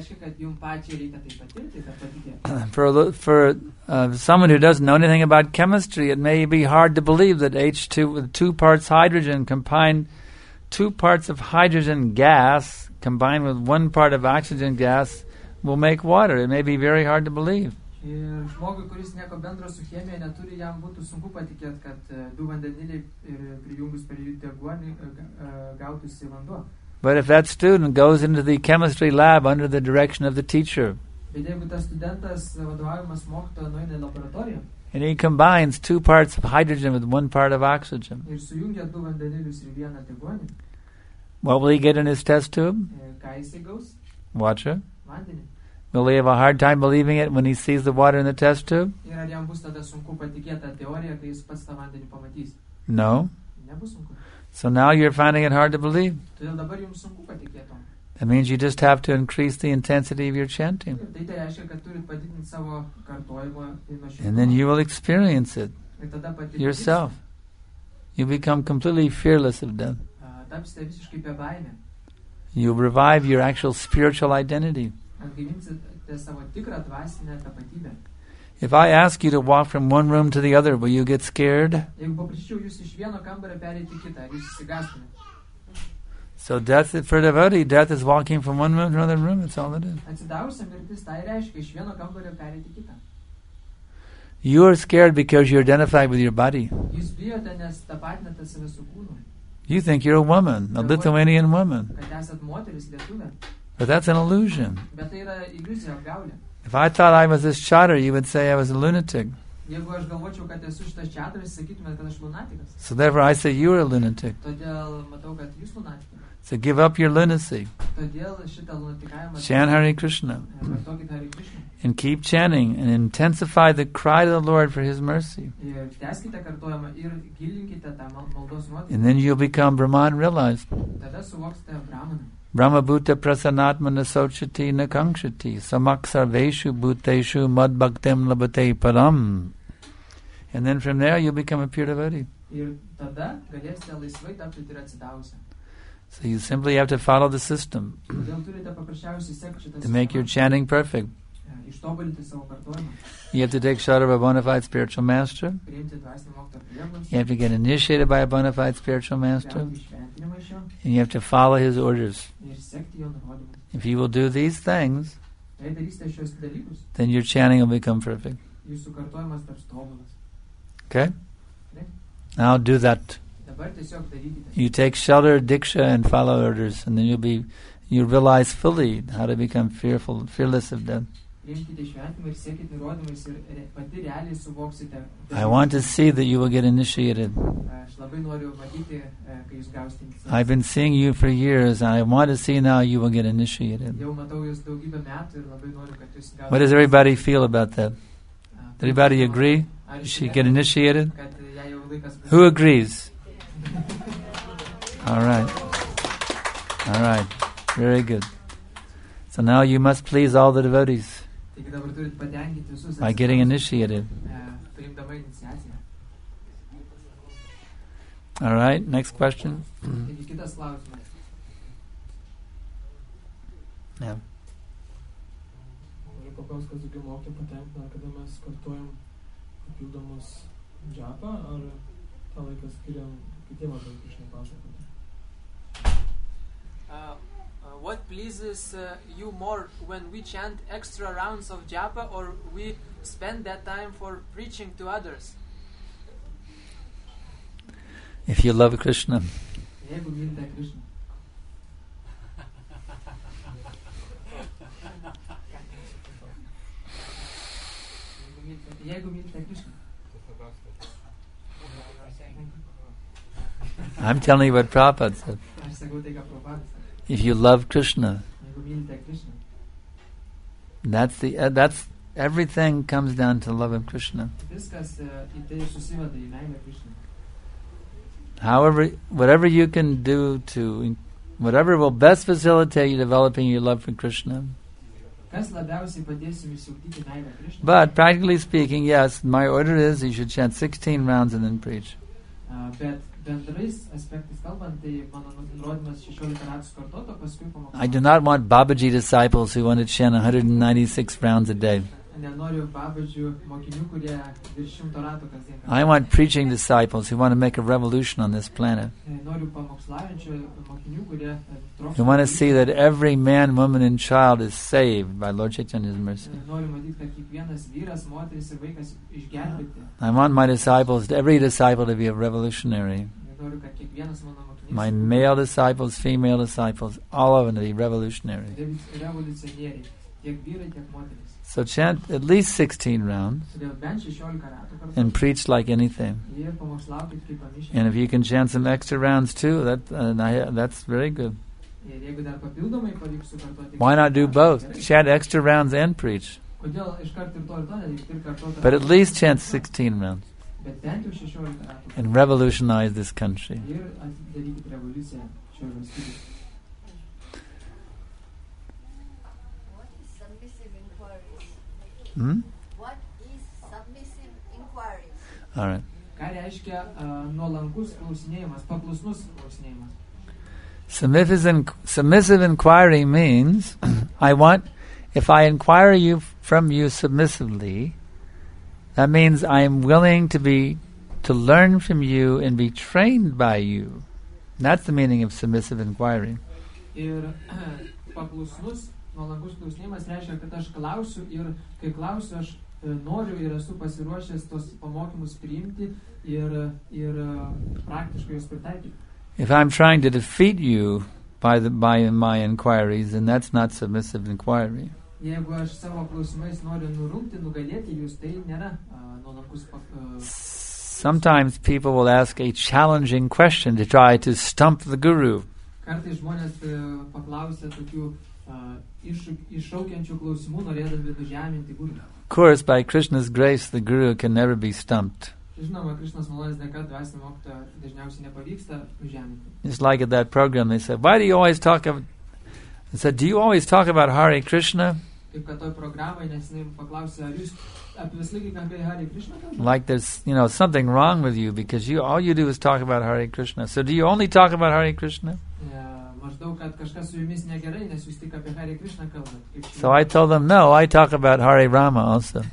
S2: For for uh, someone who doesn't know anything about chemistry, it may be hard to believe that H two with two parts hydrogen combine two parts of hydrogen gas combined with one part of oxygen gas will make water. It may be very hard to believe.
S3: Ir žmogui, kuris nieko bendro su chemija neturi, jam būtų sunku patikėti, kad uh, du vandeniliai ir prijungus per jų deguonį uh, gautųsi vanduo.
S2: But if that student goes into the chemistry lab under the direction of the teacher,
S3: Bet jeigu tas studentas vadovaujamas mokytojo nueina į laboratoriją
S2: and he combines two parts of hydrogen with one part of oxygen,
S3: ir sujungia du vandenilius ir vieną deguonį,
S2: what will he get in his test tube?
S3: e, ką jisai gaus?
S2: Water.
S3: Vandenį.
S2: Will he have a hard time believing it when he sees the water in the test tube?
S3: Ir ar jam bus tada sunku patikėti tą teoriją, kai jis pats tą vandenį pamatys?
S2: No.
S3: Nebus sunku.
S2: So now you're finding it hard to believe.
S3: Todėl dabar jums sunku patikėti tom.
S2: That means you just have to increase the intensity of your chanting.
S3: Ir tai tai reiškia, kad turit padidinti savo kartojimą ir nuoširdumą.
S2: And then you will experience it
S3: Ir tada pati
S2: yourself. You become completely fearless of death.
S3: uh, tapsite visiškai be baimė.
S2: You revive your actual spiritual identity.
S3: Atgaivinsite savo tikrą dvasinę tapatybę.
S2: If I ask you to walk from one room to the other, will you get scared?
S3: Jeigu paprašyčiau jūs iš vieno kambario pereiti į kitą, ar jūs įsigastumėte?
S2: So death, for a devotee, death is walking from one room to another room. That's all it is.
S3: Atsidavusi mirtis tai reiškia iš vieno kambario pereiti į kitą.
S2: You are scared because you identify with your body.
S3: Jūs bijote, nes tapatinate save su kūnu.
S2: You think you're a woman, a Lithuanian woman.
S3: Kad esat moteris lietuvė.
S2: But that's an illusion.
S3: Bet tai yra iliuzija, apgaulė.
S2: If I thought I was this chatter, you would say I was a lunatic.
S3: Jeigu aš galvočiau, kad esu šitas čatras, sakytumėt, kad aš lunatikas.
S2: So therefore I say you're a lunatic.
S3: Todėl matau, kad jūs lunatikas.
S2: So give up your lunacy.
S3: Todėl šitą lunatikavimą
S2: Chant Hare Krishna.
S3: kartokit Hare Krishna.
S2: And keep chanting and intensify the cry to the Lord for His mercy.
S3: Ir tęskite kartojimą ir gilinkite tą mal- maldos nuotaiką.
S2: And then you'll become Brahman realized.
S3: Tada suvoksite Brahmaną.
S2: Brahma Bhuta Prasanatmana Sochati Nakankshati Samaksarveshu Bhuteshu Mad Bhaktim Labate Param. And then from there you'll become a pure devotee.
S3: Ir tada galėsite laisvai tapti ir atsidavusią.
S2: So you simply have to follow the system
S3: Todėl turite paprasčiausiai sekti šitą
S2: to make your
S3: sistemą,
S2: chanting perfect.
S3: e, ištobulinti savo kartojimą,
S2: You have to take shelter of a bona fide spiritual master.
S3: priimti dvasinį mokytojo prieglobstį,
S2: You have to get initiated by a bona fide spiritual master.
S3: gauti šventinimą iš jo
S2: And you have to follow his orders.
S3: ir sekti jo nurodymus.
S2: If you will do these things,
S3: Jei darysite šios dalykus,
S2: then your chanting will become perfect.
S3: jūsų kartojimas taps tobulas.
S2: Okay? Now do that.
S3: Dabar tiesiog darykite.
S2: You take shelter, diksha, and follow orders, and then you'll be, you realize fully how to become fearful, fearless of death.
S3: Priimkite šventimą ir sekite nurodymais ir re- pati realiai suvoksite.
S2: I want to see that you will get initiated.
S3: Aš labai noriu matyti, e, kai jūs gausite
S2: I've
S3: iniciatyvą.
S2: been seeing you for years, and I want to see now you will get initiated.
S3: Jau matau jūs daugybę metų ir labai noriu, kad jūs gausite.
S2: What does everybody feel about that?
S3: Ah,
S2: Does everybody agree?
S3: Ar
S2: You
S3: jūs
S2: should
S3: galite-
S2: get initiated?
S3: kad jai jau laikas bus-
S2: Who agrees? All right. All right. Very good. So now you must please all the devotees
S3: Taigi dabar turit patenkinti visus
S2: by getting
S3: atsidavusius,
S2: initiated.
S3: e, priimdama iniciaciją.
S2: All right. Next question.
S3: Taigi kitas klausimas.
S2: Yeah.
S10: Noriu paklausti, kas daugiau mokė patenkina, kada mes kartuojam papildomus džapą, ar tą laiką skiriam kitiem arba Krishna pasakoti.
S4: Uh, uh, what pleases uh, you more, when we chant extra rounds of japa, or we spend that time for preaching to others?
S2: If you love Krishna.
S3: Jeigu mylite Krishną. Jeigu mylite Krishną.
S2: I'm telling you what Prabhupada said.
S3: Aš sakau tai, ką Prabhupada sakė.
S2: If you love Krishna,
S3: Jeigu mylite Krishną.
S2: that's the uh, that's everything comes down to love of Krishna.
S3: Viskas uh, į tai susiveda į meilę Krishną.
S2: However, whatever you can do to, whatever will best facilitate you developing your love for Krishna.
S3: Kas labiausiai padės jums išsiugdyti meilę Krishną?
S2: But practically speaking, yes, my order is you should chant sixteen rounds and then preach.
S3: Uh, bet bendrais aspektais kalbant, tai mano nurodymas šešiolika ratų kartoto, paskui pamokslauti.
S2: I do not want Babaji disciples who want to chant one hundred ninety-six rounds a day.
S3: Nenoriu Babajių mokinių, kurie virš šimto ratų kasdien.
S2: I want preaching disciples who want to make a revolution on this planet.
S3: Noriu pamokslaujančių mokinių, kurie trokšta.
S2: Who want to see that every man, woman, and child is saved by Lord Chaitanya's mercy.
S3: Noriu matyti, kad kiekvienas vyras, moteris ir vaikas išgelbėti.
S2: I want my disciples, every disciple, to be a revolutionary.
S3: Noriu, kad kiekvienas mano mokinys.
S2: My male disciples, female disciples, all of them to be revolutionary.
S3: Revoliucionieriai, tiek vyrai, tiek moteris.
S2: So chant at least sixteen rounds and preach like anything. And if you can chant some extra rounds too, that uh, I, that's very good. Why not do both? Chant extra rounds and preach. But at least chant sixteen rounds and revolutionize this country. Hmm?
S5: What is submissive inquiry?
S2: All right.
S3: Ką reiškia uh, nuolankus klausinėjimas, paklusnus klausinėjimas?
S2: Submissive, in, submissive inquiry means I want, if I inquire you from you submissively, that means I am willing to be to learn from you and be trained by you. That's the meaning of submissive inquiry.
S3: Ir paklusnus nuolankus klausinėjimas reiškia, kad aš klausiu ir kai klausiu, aš noriu ir esu pasiruošęs tos pamokymus priimti ir, ir praktiškai juos pritaikyti.
S2: If I'm trying to defeat you by the by my inquiries, then that's not submissive inquiry.
S3: Jeigu aš savo klausimais noriu nurungti, nugalėti jūs, tai nėra uh, nuolankus uh,
S2: Sometimes people will ask a challenging question to try to stump the guru.
S3: Kartais žmonės uh, paklausia tokių uh, iššaukiančių klausimų, norėdami nužeminti guru.
S2: Of course, by Krishna's grace, the guru can never be stumped.
S3: Žinoma, Krishnos malonės dėka dvasinio mokytojo dažniausiai nepavyksta nužeminti.
S2: It's like at that program they said, why do you always talk about, they said, do you always talk about Hare Krishna?
S3: Kaip kad toj programai, nes jinai paklausė, ar jūs apie vis laikį kalbėjai Hare Krishna?
S2: Like there's, you know, something wrong with you because you all you do is talk about Hare Krishna. So do you only talk about Hare Krishna?
S3: Yeah.
S2: So I told them, no, I talk about Hare Rama also.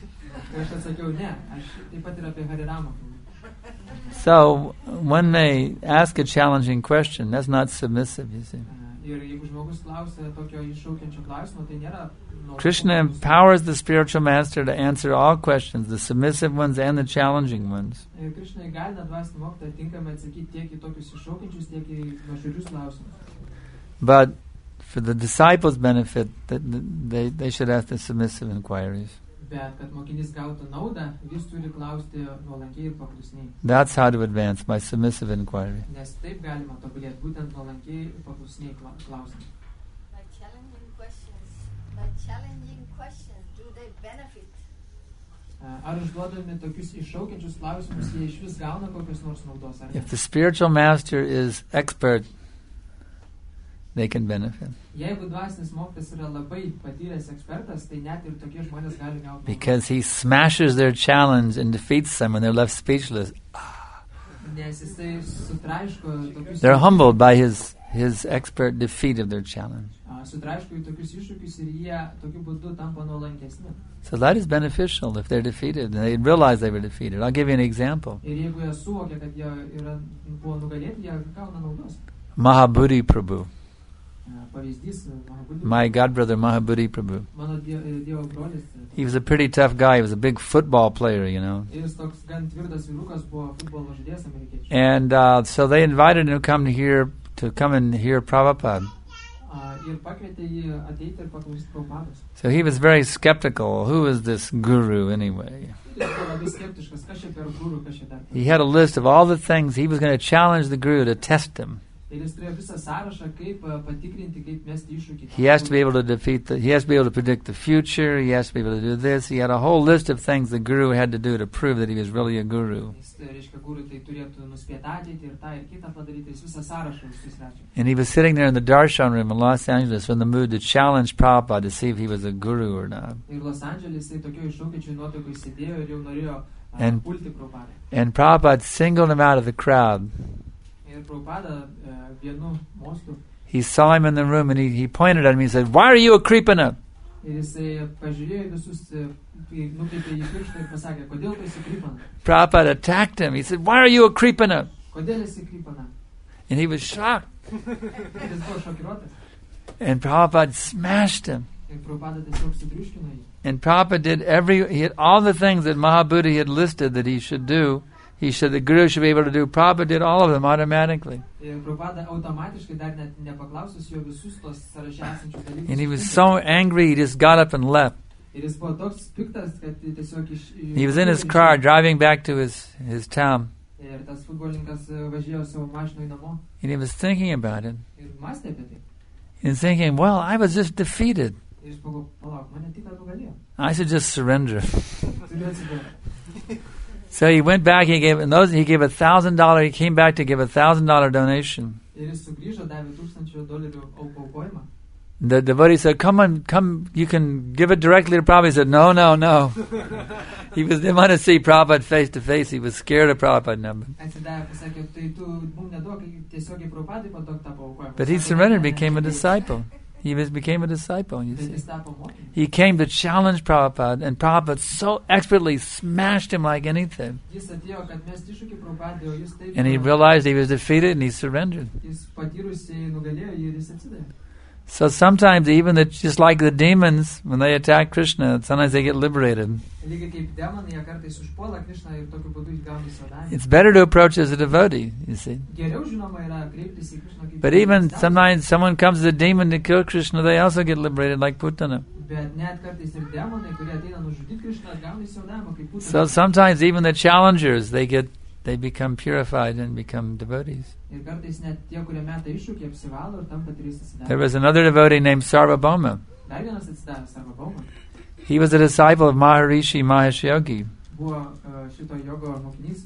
S2: So when they ask a challenging question, that's not submissive, you see. Krishna empowers the spiritual master to answer all questions, the submissive ones and the challenging ones. But for the disciples' benefit, they, they should ask the submissive inquiries. That's how to advance, by submissive inquiry.
S5: By challenging questions, by challenging questions, do they benefit?
S2: If the spiritual master is expert, they can benefit. Because he smashes their challenge and defeats them and they're left speechless. They're humbled by his, his expert defeat of their challenge. So that is beneficial if they're defeated and they realize they were defeated. I'll give you an example. Mahabodhi Prabhu.
S3: pavyzdys Mahabudhi.
S2: My godbrother Mahabudhi Prabhu.
S3: Mano die- Dievo brolis.
S2: He was a pretty tough guy. He was a big football player, you know.
S3: Jis toks gan tvirtas vyrukas, buvo futbolo žaidėjas amerikiečių.
S2: And uh, so they invited him to come here to come and hear Prabhupada.
S3: A, Ir pakvietė jį ateiti ir paklausyti Prabhupados.
S2: So he was very skeptical. Who is this guru anyway?
S3: Jis buvo labai skeptiškas, kas čia per guru, kas čia dar.
S2: He had a list of all the things he was going to challenge the guru to test him.
S3: Ir jis turėjo visą sąrašą, kaip a, patikrinti, kaip mesti iššūkį.
S2: He has to be able to defeat the, he has to be able to predict the future. He has to be able to do this. He had a whole list of things the guru had to do to prove that he was really a guru.
S3: Jis, reiškia, guru tai turėtų nuspėti ateitį ir tą ir kitą padaryti. Jis visą sąrašą susirašė.
S2: And he was sitting there in the darshan room in Los Angeles in the mood to challenge Prabhupada to see if he was a guru or not.
S3: Ir Los Andžele jisai tokio iššūkičio nuotaikoj sėdėjo ir jau norėjo a,
S2: And-
S3: pulti Prabhupadą.
S2: And Prabhupada singled him out of the crowd.
S3: Ir Prabhupada a, vienu mostu.
S2: He saw him in the room and he, he pointed at him. He said, "Why are you a creeping up?"
S3: Ir jisai pažiūrėjo į visus, e, į- nukreipė į pirštą ir pasakė, kodėl tu esi krypana?
S2: Prabhupada attacked him. He said, "Why are you a creeping up?"
S3: Kodėl esi krypana?
S2: And he was shocked.
S3: Ir jis buvo šokiruotas.
S2: And Prabhupada smashed him.
S3: Ir Prabhupada tiesiog sutriuškino jį.
S2: And Prabhupada did every, he had all the things that Mahabudhi had listed that he should do. He said the guru should be able to do. Prabhupada did all of them automatically.
S3: Ir Prabhupada automatiškai dar net nepaklausus jo visus tos sąraše esančius dalykus.
S2: And he was so angry, he just got up and left.
S3: Ir jis buvo toks piktas, kad tiesiog iš...
S2: He was in his car driving back to his, his town.
S3: Ir tas futbolininkas e, važiavo savo mašinoj namo
S2: And he was thinking about it.
S3: ir mąstė apie tai.
S2: And thinking, well, I was just defeated.
S3: Ir jis pagalvojo, palauk, mane tik ką nugalėjo.
S2: I should just surrender.
S3: Turiu atsiduoti.
S2: So he went back, he gave, and those, he gave a thousand dollar, he came back to give a thousand dollar donation.
S3: Ir jis sugrįžo, davė tūkstančio dolerių au- aukojimą.
S2: The devotee said, come on, come, you can give it directly to Prabhupada. He said, no, no, no. He was, didn't want to see Prabhupada face to face. He was scared of Prabhupada. No.
S3: Atsidavė, pasakė, tai tu mum neduok tiesiogiai Prabhupadai paduok tą paaukojimą.
S2: But he
S3: Sako,
S2: surrendered,
S3: ne, ne,
S2: became a
S3: ne, ne.
S2: disciple. He was, became a disciple, you
S3: Bet
S2: see.
S3: jis tapo mokiniu.
S2: He came to challenge Prabhupada, and Prabhupada so expertly smashed him like anything.
S3: Jis atėjo, kad mesti iššūkį Prabhupadai, o jis taip...
S2: And he realized he was defeated, and he surrendered.
S3: Jis patyrusiai nugalėjo jį ir jis atsidavė.
S2: So sometimes even the, just like the demons, when they attack Krishna, sometimes they get liberated.
S3: Lygiai kaip demonai, jie kartais užpuola Krišną ir tokiu būdu įgauna įsivadavimą.
S2: It's better to approach as a devotee, you see.
S3: Geriau žinoma yra kreiptis į Krišną kaip...
S2: But even sometimes someone comes as a demon to kill Krishna, they also get liberated like Putana.
S3: Bet net kartais ir demonai, kurie ateina nužudyti Krišną, gauna įsivadavimą kaip Putana.
S2: So sometimes even the challengers, they get, they become purified and become devotees.
S3: Ir kartais net tie, kurie meta iššūkį, apsivalo ir tampa trys
S2: There
S3: atsidavę.
S2: was another devotee named Sarvabhauma.
S3: Dar vienas atsidavęs, arba Bauma,
S2: He was a disciple of Maharishi Mahesh Yogi.
S3: buvo uh, šito jogo mokinys.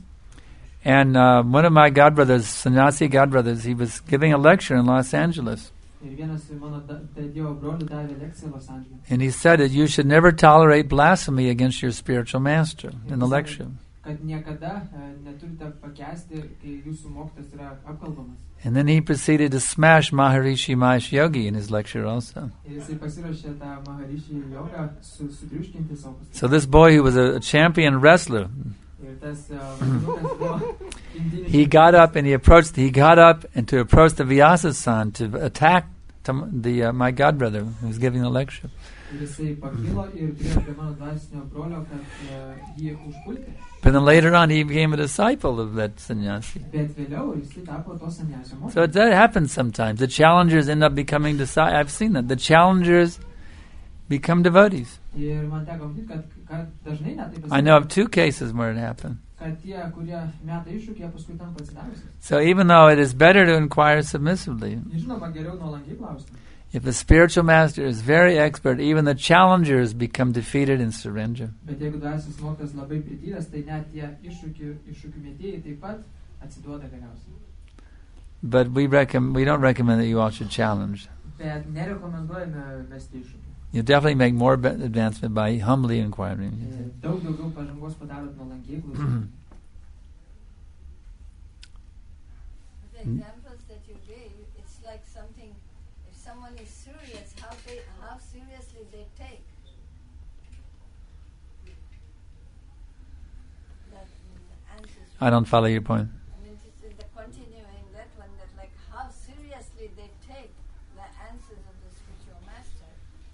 S2: And uh, one of my godbrothers, sannyasi godbrothers, he was giving a lecture in Los Angeles.
S3: Ir vienas mano da, da, Dievo brolių davė lekciją Los Andžele.
S2: And he said that you should never tolerate blasphemy against your spiritual master in the lecture.
S3: Kad niekada uh, neturite pakęsti, kai jūsų mokytas yra apkalbamas.
S2: And then he proceeded to smash Maharishi Mahesh Yogi in his lecture also.
S3: Ir jisai pasiruošė tą Maharishi jogą su, sutriuškinti savo pasaulį.
S2: So this boy who was a champion wrestler,
S3: Ir tas uh, vaikinukas buvo indinis.
S2: he got up and he approached, he got up and to approach the Vyasa-san to attack to the, uh, my godbrother who was giving the lecture.
S3: Ir jisai pakilo ir priėjo prie mano dvasinio brolio, kad uh, jį užpulti.
S2: But then later on he became a disciple of that sannyasi.
S3: Bet vėliau jisai tapo to sannyasio mokytoju.
S2: So that happens sometimes. The challengers end up becoming disciples. I've seen that. The challengers become devotees.
S3: Ir man teko matyti, kad, kad dažnai net taip
S2: I know of two cases where it happened.
S3: kad tie, kurie meta iššūkį, jie paskui tampa atsidavusiais.
S2: So even though it is better to inquire submissively,
S3: Žinoma, geriau nuolankiai klausti.
S2: if a spiritual master is very expert, even the challengers become defeated and surrender.
S3: Bet jeigu dvasios mokytojas labai prityręs, tai net tie iššūkių, iššūkių mėtėjai taip pat atsiduoda galiausiai.
S2: But we recommend, we don't recommend that you all should challenge.
S3: Bet nerekomenduojame mesti iššūkių.
S2: You definitely make more be- advancement by humbly inquiring.
S3: E, Daug daugiau pažangos padarot nuolankiai klausyti.
S5: The examples that you gave, it's like something, if someone is serious, how they, how seriously they take. That mm, answers.
S2: I don't follow your point.
S5: I mean, just in the continuing that one, that like how seriously they take the answers of the spiritual master.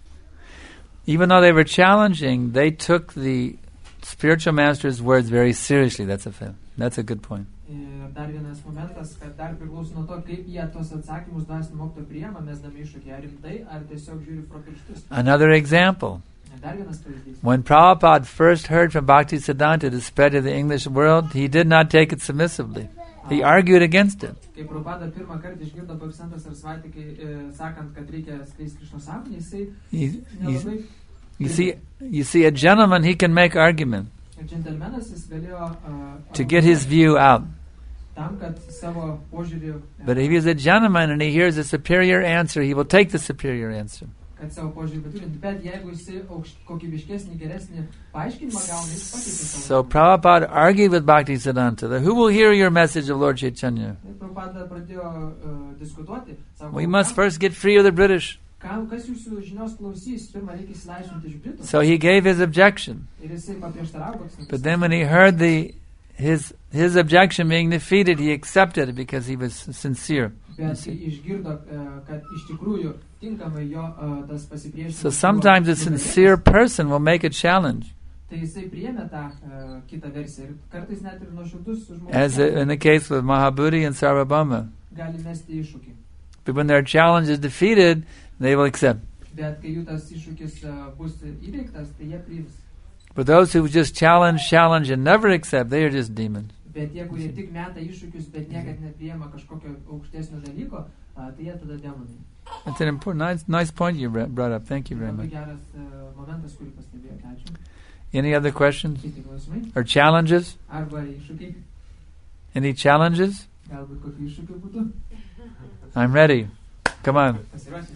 S2: Even though they were challenging, they took the spiritual master's words very seriously. That's a fact. That's a good point.
S3: Ir dar vienas momentas, kad dar priklauso nuo to, kaip jie tos atsakymus dvasinio mokytojo priima, mesdami iššūkį, ar rimtai, ar tiesiog žiūri pro pirštus.
S2: Another example.
S3: Dar vienas pavyzdys.
S2: When Prabhupada first heard from Bhaktisiddhanta to spread to the English world, he did not take it submissively. He argued against it.
S3: Kai Prabhupada pirmą kartą išgirdo Bhaktisiddhanta Sarasvatį, kai e, sakant, kad reikia skleisti Krishnos sapnį, jisai
S2: He-
S3: nelabai...
S2: he's- You see, you see, a gentleman, he can make argument
S3: Ir džentelmenas jis galėjo uh,
S2: to get his view out.
S3: tam, kad savo požiūrį, e,
S2: But if he's a gentleman and he hears a superior answer, he will take the superior answer.
S3: kad savo požiūrį patvirtinti. Bet jeigu jisai aukšt, kokybiškesnį, geresnį paaiškinimą gauna, jis pakeitė savo.
S2: So Prabhupada argued with Bhaktisiddhanta that who will hear your message of Lord Chaitanya?
S3: Ir Prabhupada pradėjo uh, diskutuoti. Sako,
S2: We must
S3: "Kam-
S2: first get free of the British.
S3: kam- Kas jūsų žinios klausys, pirmą reikia įsilaisvinti iš Britų.
S2: So he gave his objection.
S3: Ir jisai paprieštaravo. Bhaktisiddhanta.
S2: But then when he heard the his his objection being defeated, he accepted it because he was sincere.
S3: Bet kai išgirdo, uh, kad iš tikrųjų tinkamai jo uh, tas pasipriešinimas.
S2: So sometimes a sincere person will make a challenge,
S3: Tai jisai priėmė tą uh, kitą versiją. Ir kartais net ir nuoširdus žmogus
S2: as in the case with Mahabhuti and Sarvabhauma.
S3: gali mesti iššūkį.
S2: But when their challenge is defeated, they will accept.
S3: Bet kai jų tas iššūkis uh, bus įveiktas, tai jie priims.
S2: But those who just challenge, challenge, and never accept, they are just demons.
S3: Bet tie, kurie tik meta iššūkius, bet niekad nepriima kažkokio aukštesnio dalyko, uh, tai jie tada demonai.
S2: That's an important, nice, nice point you br- brought up. Thank you very
S3: Labai
S2: much.
S3: geras uh, momentas, kurį pastebėjote. Ačiū.
S2: Any other questions
S3: Kiti klausimai?
S2: or challenges?
S3: Arba iššūkiai?
S2: Any challenges?
S3: Galbūt kokių iššūkių būtų?
S2: I'm ready. Come on.
S3: Pasiruošęs?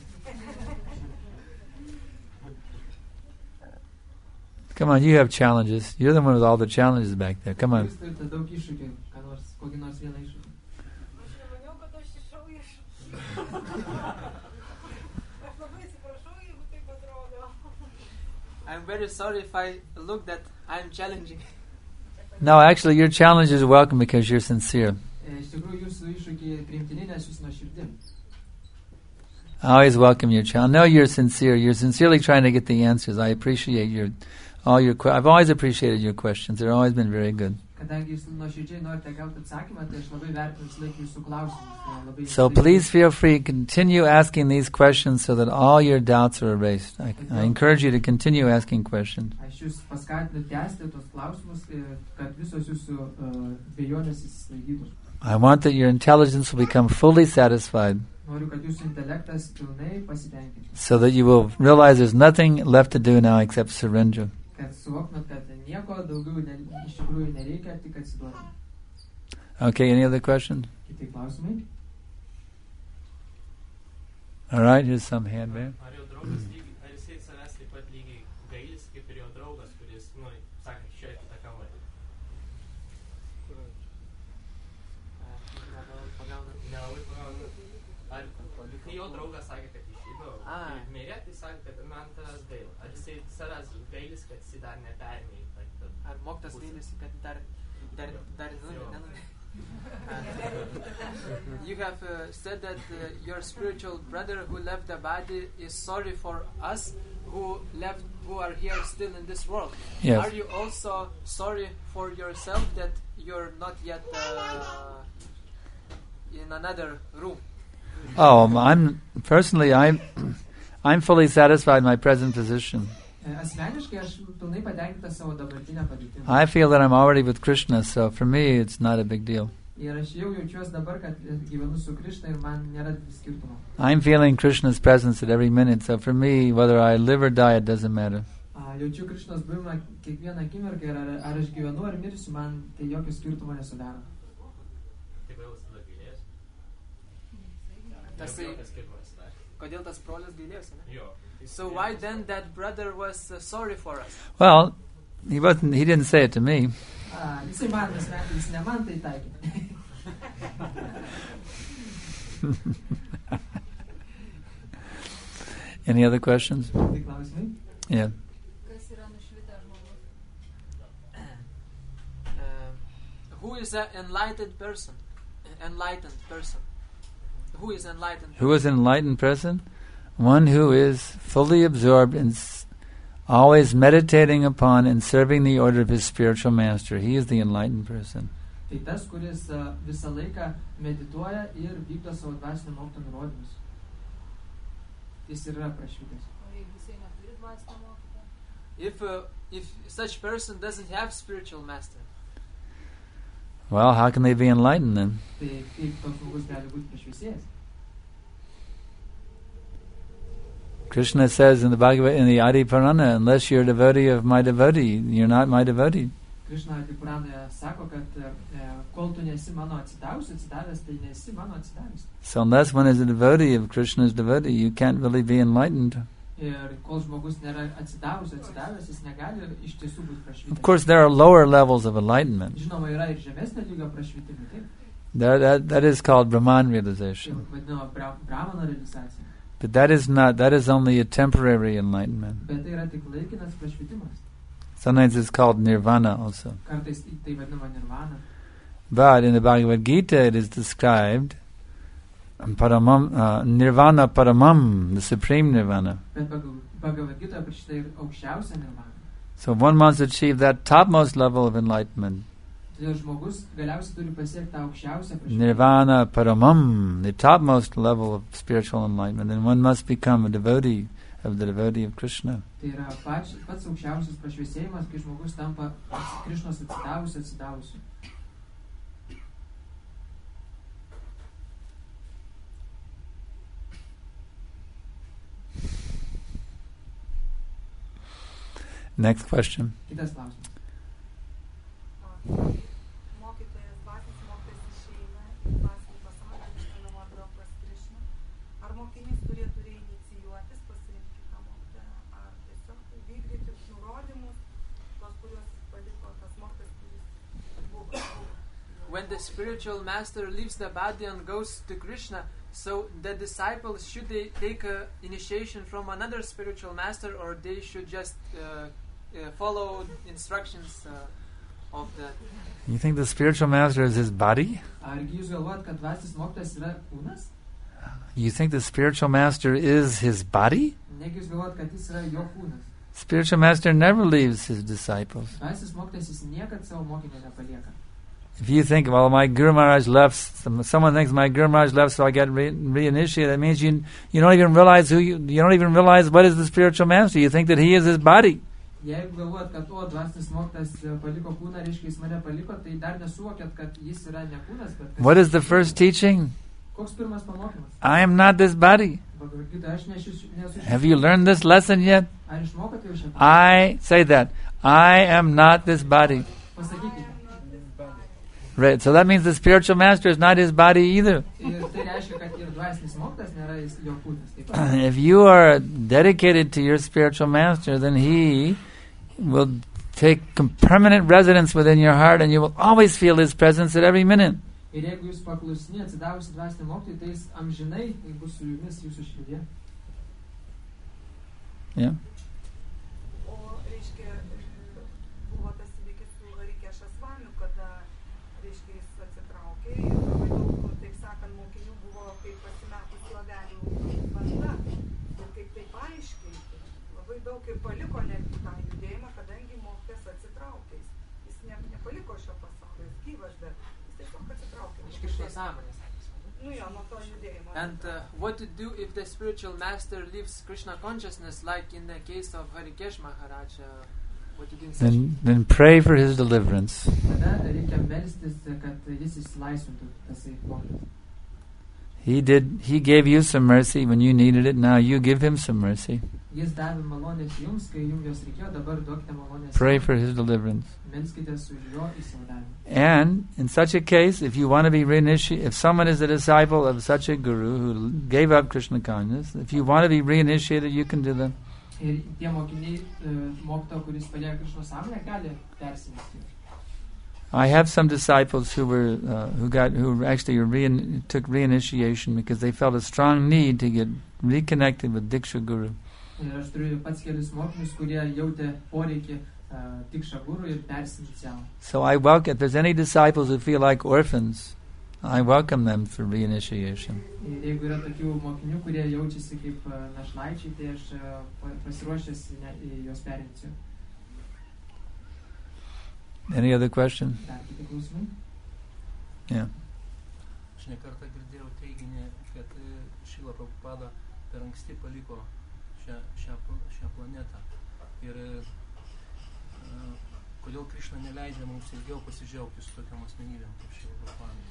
S2: Come on, you have challenges. You're the one with all the challenges back there. Come on.
S3: Jūs turite daug iššūkių, ką nors, kokį nors vieną iššūkį.
S5: Aš nemaniau, kad aš iššau iššūkį. Aš labai atsiprašau, jeigu taip atrodo.
S4: I'm very sorry if I look that I'm challenging.
S2: No, actually, your challenge is welcome because you're sincere.
S3: E, Iš tikrųjų, jūsų iššūkiai priimtini, nes jūs nuoširdį.
S2: I always welcome your challenge. No, you're sincere. You're sincerely trying to get the answers. I appreciate your all your. Que- I've always appreciated your questions. They've always been very good.
S3: Kadangi jūs nuoširdžiai norite gauti atsakymą, tai aš labai vertinu visą laiką jūsų klausimus. Tai labai
S2: So please feel free to continue asking these questions so that all your doubts are erased. I, I encourage you to continue asking questions.
S3: Aš jūs paskatinu tęsti tos klausimus, e, kad visos jūsų uh, dvejonės įsisklaidytų.
S2: I want that your intelligence will become fully satisfied
S3: Noriu, kad jūsų intelektas pilnai pasitenkintų.
S2: so that you will realize there's nothing left to do now except surrender.
S3: Kad suvoktumėt, kad nieko daugiau ne, iš tikrųjų nereikia, tik atsiduoti.
S2: Okay, any other questions?
S3: Kiti klausimai?
S2: All right, here's some hand there.
S11: Ar jo draugas lygiai, ar jisai savęs taip pat lygiai gailis, kaip ir jo draugas, kuris, nu, sakė, išėjo į tą kamerą. Nelabai pagauna. Ar kai jo draugas sakė, kad išėjo,
S4: Ah.
S11: ir mirė, tai sakė, kad man tavęs gaila. Ar jisai savęs gailis, kad jisai dar nepermė į tą kitą
S4: Ar mokytas gailisi, kad dar, dar, dar
S11: Jo.
S4: nenuvė. You have uh, said that uh, your spiritual brother who left the body is sorry for us who left, who are here still in this world.
S2: Yes.
S4: Are you also sorry for yourself that you're not yet uh, in another room?
S2: Oh, I'm personally, I'm, I'm fully satisfied in my present position.
S3: E, Asmeniškai aš pilnai patenkintas savo dabartinę padėtimą.
S2: I feel that I'm already with Krishna, so for me, it's not a big deal.
S3: Ir aš jau jaučiuosi dabar, kad gyvenu su Krishna ir man nėra skirtumo.
S2: I'm feeling Krishna's presence at every minute, so for me, whether I live or die, it doesn't matter.
S3: A, Jaučiu Krishnos buvimą kiekvieną akimirką ir ar, ar aš gyvenu ar mirsiu, man tai jokio skirtumo nesudaro.
S11: tai vėl tada gailės.
S4: Tasai,
S11: Jokio skirtumo nesidarė.
S4: kodėl tas brolis gailėjosi, ne?
S11: Jo.
S4: So why then that brother was uh, sorry for us?
S2: Well, he wasn't. He didn't say it to me.
S3: A, Jisai man asmeniškai, jis ne man tai taikė.
S2: Any other questions?
S3: Tai klausimai?
S2: Yeah.
S5: Kas yra nušvitęs žmogus?
S4: Um, who is an enlightened person? Enlightened person. Who is enlightened?
S2: Who is an enlightened person? One who is fully absorbed in s- always meditating upon and serving the order of his spiritual master. He is the enlightened person.
S3: Tai tas, kuris uh, visą laiką medituoja ir vykdo savo dvasinio mokytojo nurodymus. Jis yra prašvytęs.
S5: O jeigu jisai neturi dvasinio mokytojo?
S4: If uh, if such person doesn't have spiritual master,
S2: Well, how can they be enlightened then?
S3: Tai kaip toks žmogus gali būti prašviesėjęs?
S2: Krishna says in the Bhagavad, in the Adi Purana, unless you're a devotee of my devotee, you're not my devotee.
S3: Krishna Adipuranoje sako, kad e, kol tu nesi mano atsidavus, atsidavęs, tai nesi mano atsidavęs.
S2: So unless one is a devotee of Krishna's devotee, you can't really be enlightened.
S3: Ir kol žmogus nėra atsidavus, atsidavęs, jis negali iš tiesų būti prašvytęs.
S2: Of course, there are lower levels of enlightenment.
S3: Žinoma, yra ir žemesnio lygio prašvytimai, taip.
S2: That, that, that is called Brahman
S3: Tai
S2: realization.
S3: vadinama bra- brahmano realizacija.
S2: But that is not, that is only a temporary enlightenment.
S3: Bet tai yra tik laikinas prašvytimas.
S2: Sometimes it's called nirvana also.
S3: Kartais tai vadinama nirvana.
S2: But in the Bhagavad Gita it is described paramam, uh, nirvana paramam, the supreme nirvana.
S3: Bet Bhagav- Bhagavad Gita aprašyta ir aukščiausia nirvana.
S2: So one must achieve that topmost level of enlightenment.
S3: Todėl žmogus galiausiai turi pasiekti tą aukščiausią prašvytimą.
S2: Nirvana paramam, the topmost level of spiritual enlightenment. And one must become a devotee of the devotee of Krishna.
S3: Tai yra pač, pats aukščiausias prašviesėjimas, kai žmogus tampa Krišnos atsidavusiu, atsidavusiu.
S2: Next question.
S3: Kitas klausimas.
S5: Mokytojas, dvasinis mokytojas išeina į dvasinį pasaulį, grįžtama atgal pas Krišną. Ar mokinys turėtų reinicijuotis, pasirinkti kitą mokytoją, ar tiesiog vykdyti nurodymus, tos, kuriuos paliko tas mokytojas, kuris buvo.
S4: when the spiritual master leaves the body and goes to Krishna, so the disciples, should they take a initiation from another spiritual master, or they should just uh, uh, follow instructions uh, of the...
S2: You think the spiritual master is his body?
S3: Argi jūs galvojat, kad dvasinis mokytojas yra kūnas?
S2: You think the spiritual master is his body?
S3: Negi jūs galvojat, kad jis yra jo kūnas?
S2: Spiritual master never leaves his disciples.
S3: Dvasinis mokytojas jis niekad savo mokinio nepalieka.
S2: If you think, well, my Guru Maharaj left, some, someone thinks my Guru Maharaj left, so I get re- reinitiated, that means you you don't even realize who you, you don't even realize what is the spiritual master. You think that he is his body.
S3: Jeigu galvojat, kad o, dvasinis mokytojas paliko kūną, reiškia jis mane paliko, tai dar nesuvokėt, kad jis yra ne kūnas, bet kas...
S2: What is the first teaching?
S3: Koks pirmas pamokymas?
S2: I am not this body.
S3: Bhagavad Gita, aš nesu nesu šis-
S2: Have you learned this lesson yet?
S3: Ar išmokote jau šią?
S2: I say that. I am not this body.
S3: Pasakykite.
S2: Right. So that means the spiritual master is not his body either.
S3: Ir tai reiškia, kad ir dvasinis mokytojas nėra jis jo kūnas. Taip pat.
S2: If you are dedicated to your spiritual master, then he will take com- permanent residence within your heart, and you will always feel his presence at every minute.
S3: Ir jeigu jūs paklusni atsidavusi dvasinį mokytojui, tai jis amžinai bus su jumis jūsų širdyje.
S2: Yeah.
S5: O, reiškia, buvo tas įvykis su Harikešas Vaniu, kada, reiškia, jis atsitraukė ir labai daug, taip sakant, mokinių buvo kaip pasimetus lavelių banda. Ir kaip tai paaiškinti, labai daug ir paliko netgi tą judėjimą, kadangi mokytojas atsitraukė. Jis ne, nepaliko šio pasaulio, jis gyvas, bet jis tiesiog atsitraukė.
S3: Iškišta sąmonės.
S5: Nu jo, nuo to judėjimo.
S4: And uh, what to do if the spiritual master leaves Krishna consciousness, like in the case of Harikesh Maharaj? Uh, what to do in such
S2: Then, then pray for his deliverance.
S3: Tada reikia melstis, kad jis išsilaisvintų tasai mokytojas.
S2: He did. He gave you some mercy when you needed it. Now you give him some mercy.
S3: Jis davė malonės jums, kai jums jos reikėjo, dabar duokite malonės.
S2: Pray for his deliverance.
S3: Melskitės už jo įsivadavimą.
S2: And in such a case, if you want to be reinitiated, if someone is a disciple of such a guru who gave up Krishna consciousness, if you want to be reinitiated, you can do that.
S3: Ir tie mokiniai, mokytojo, kuris palieka Krišnos sąmonę, gali persimesti.
S2: I have some disciples who were uh, who got who actually rein, took reinitiation because they felt a strong need to get reconnected with Diksha Guru.
S3: Ir aš turiu pats kelis mokinius, kurie jautė poreikį uh, Diksha Guru ir persinicijavo.
S2: So I welcome. If there's any disciples who feel like orphans, I welcome them for reinitiation.
S3: Ir jeigu yra tokių mokinių, kurie jaučiasi kaip uh, našlaičiai, tai aš uh, pa- pasiruošęs ne- į juos perimsiu.
S2: Any other question?
S3: Dar kiti klausimai?
S2: Yeah.
S12: Aš nekartą girdėjau teiginį, kad e, Šrila Prabhupada per anksti paliko šią, šią, pl- šią planetą. Ir e, e, kodėl Krišna neleidžia mums ilgiau pasidžiaugti su tokiam asmenybėm kaip Šrila Prabhupada.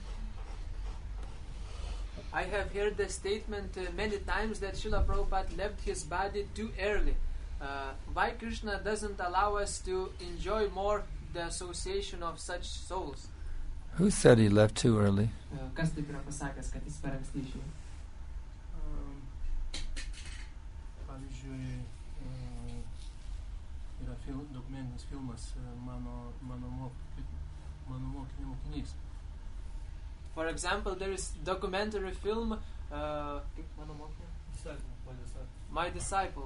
S4: I have heard the statement uh, many times that Srila Prabhupada left his body too early. Uh, why Krishna doesn't allow us to enjoy more the association of such souls?
S2: Who said he left too early?
S3: Uh, Kas taip yra pasakęs, kad jis per anksti išėjo?
S12: Um, Pavyzdžiui, uh, yra fil, dokumentinis filmas uh, mano, mano, mok, mano mokinio mokinys.
S4: For example, there is documentary film uh, kaip mano mokinio? My Disciple.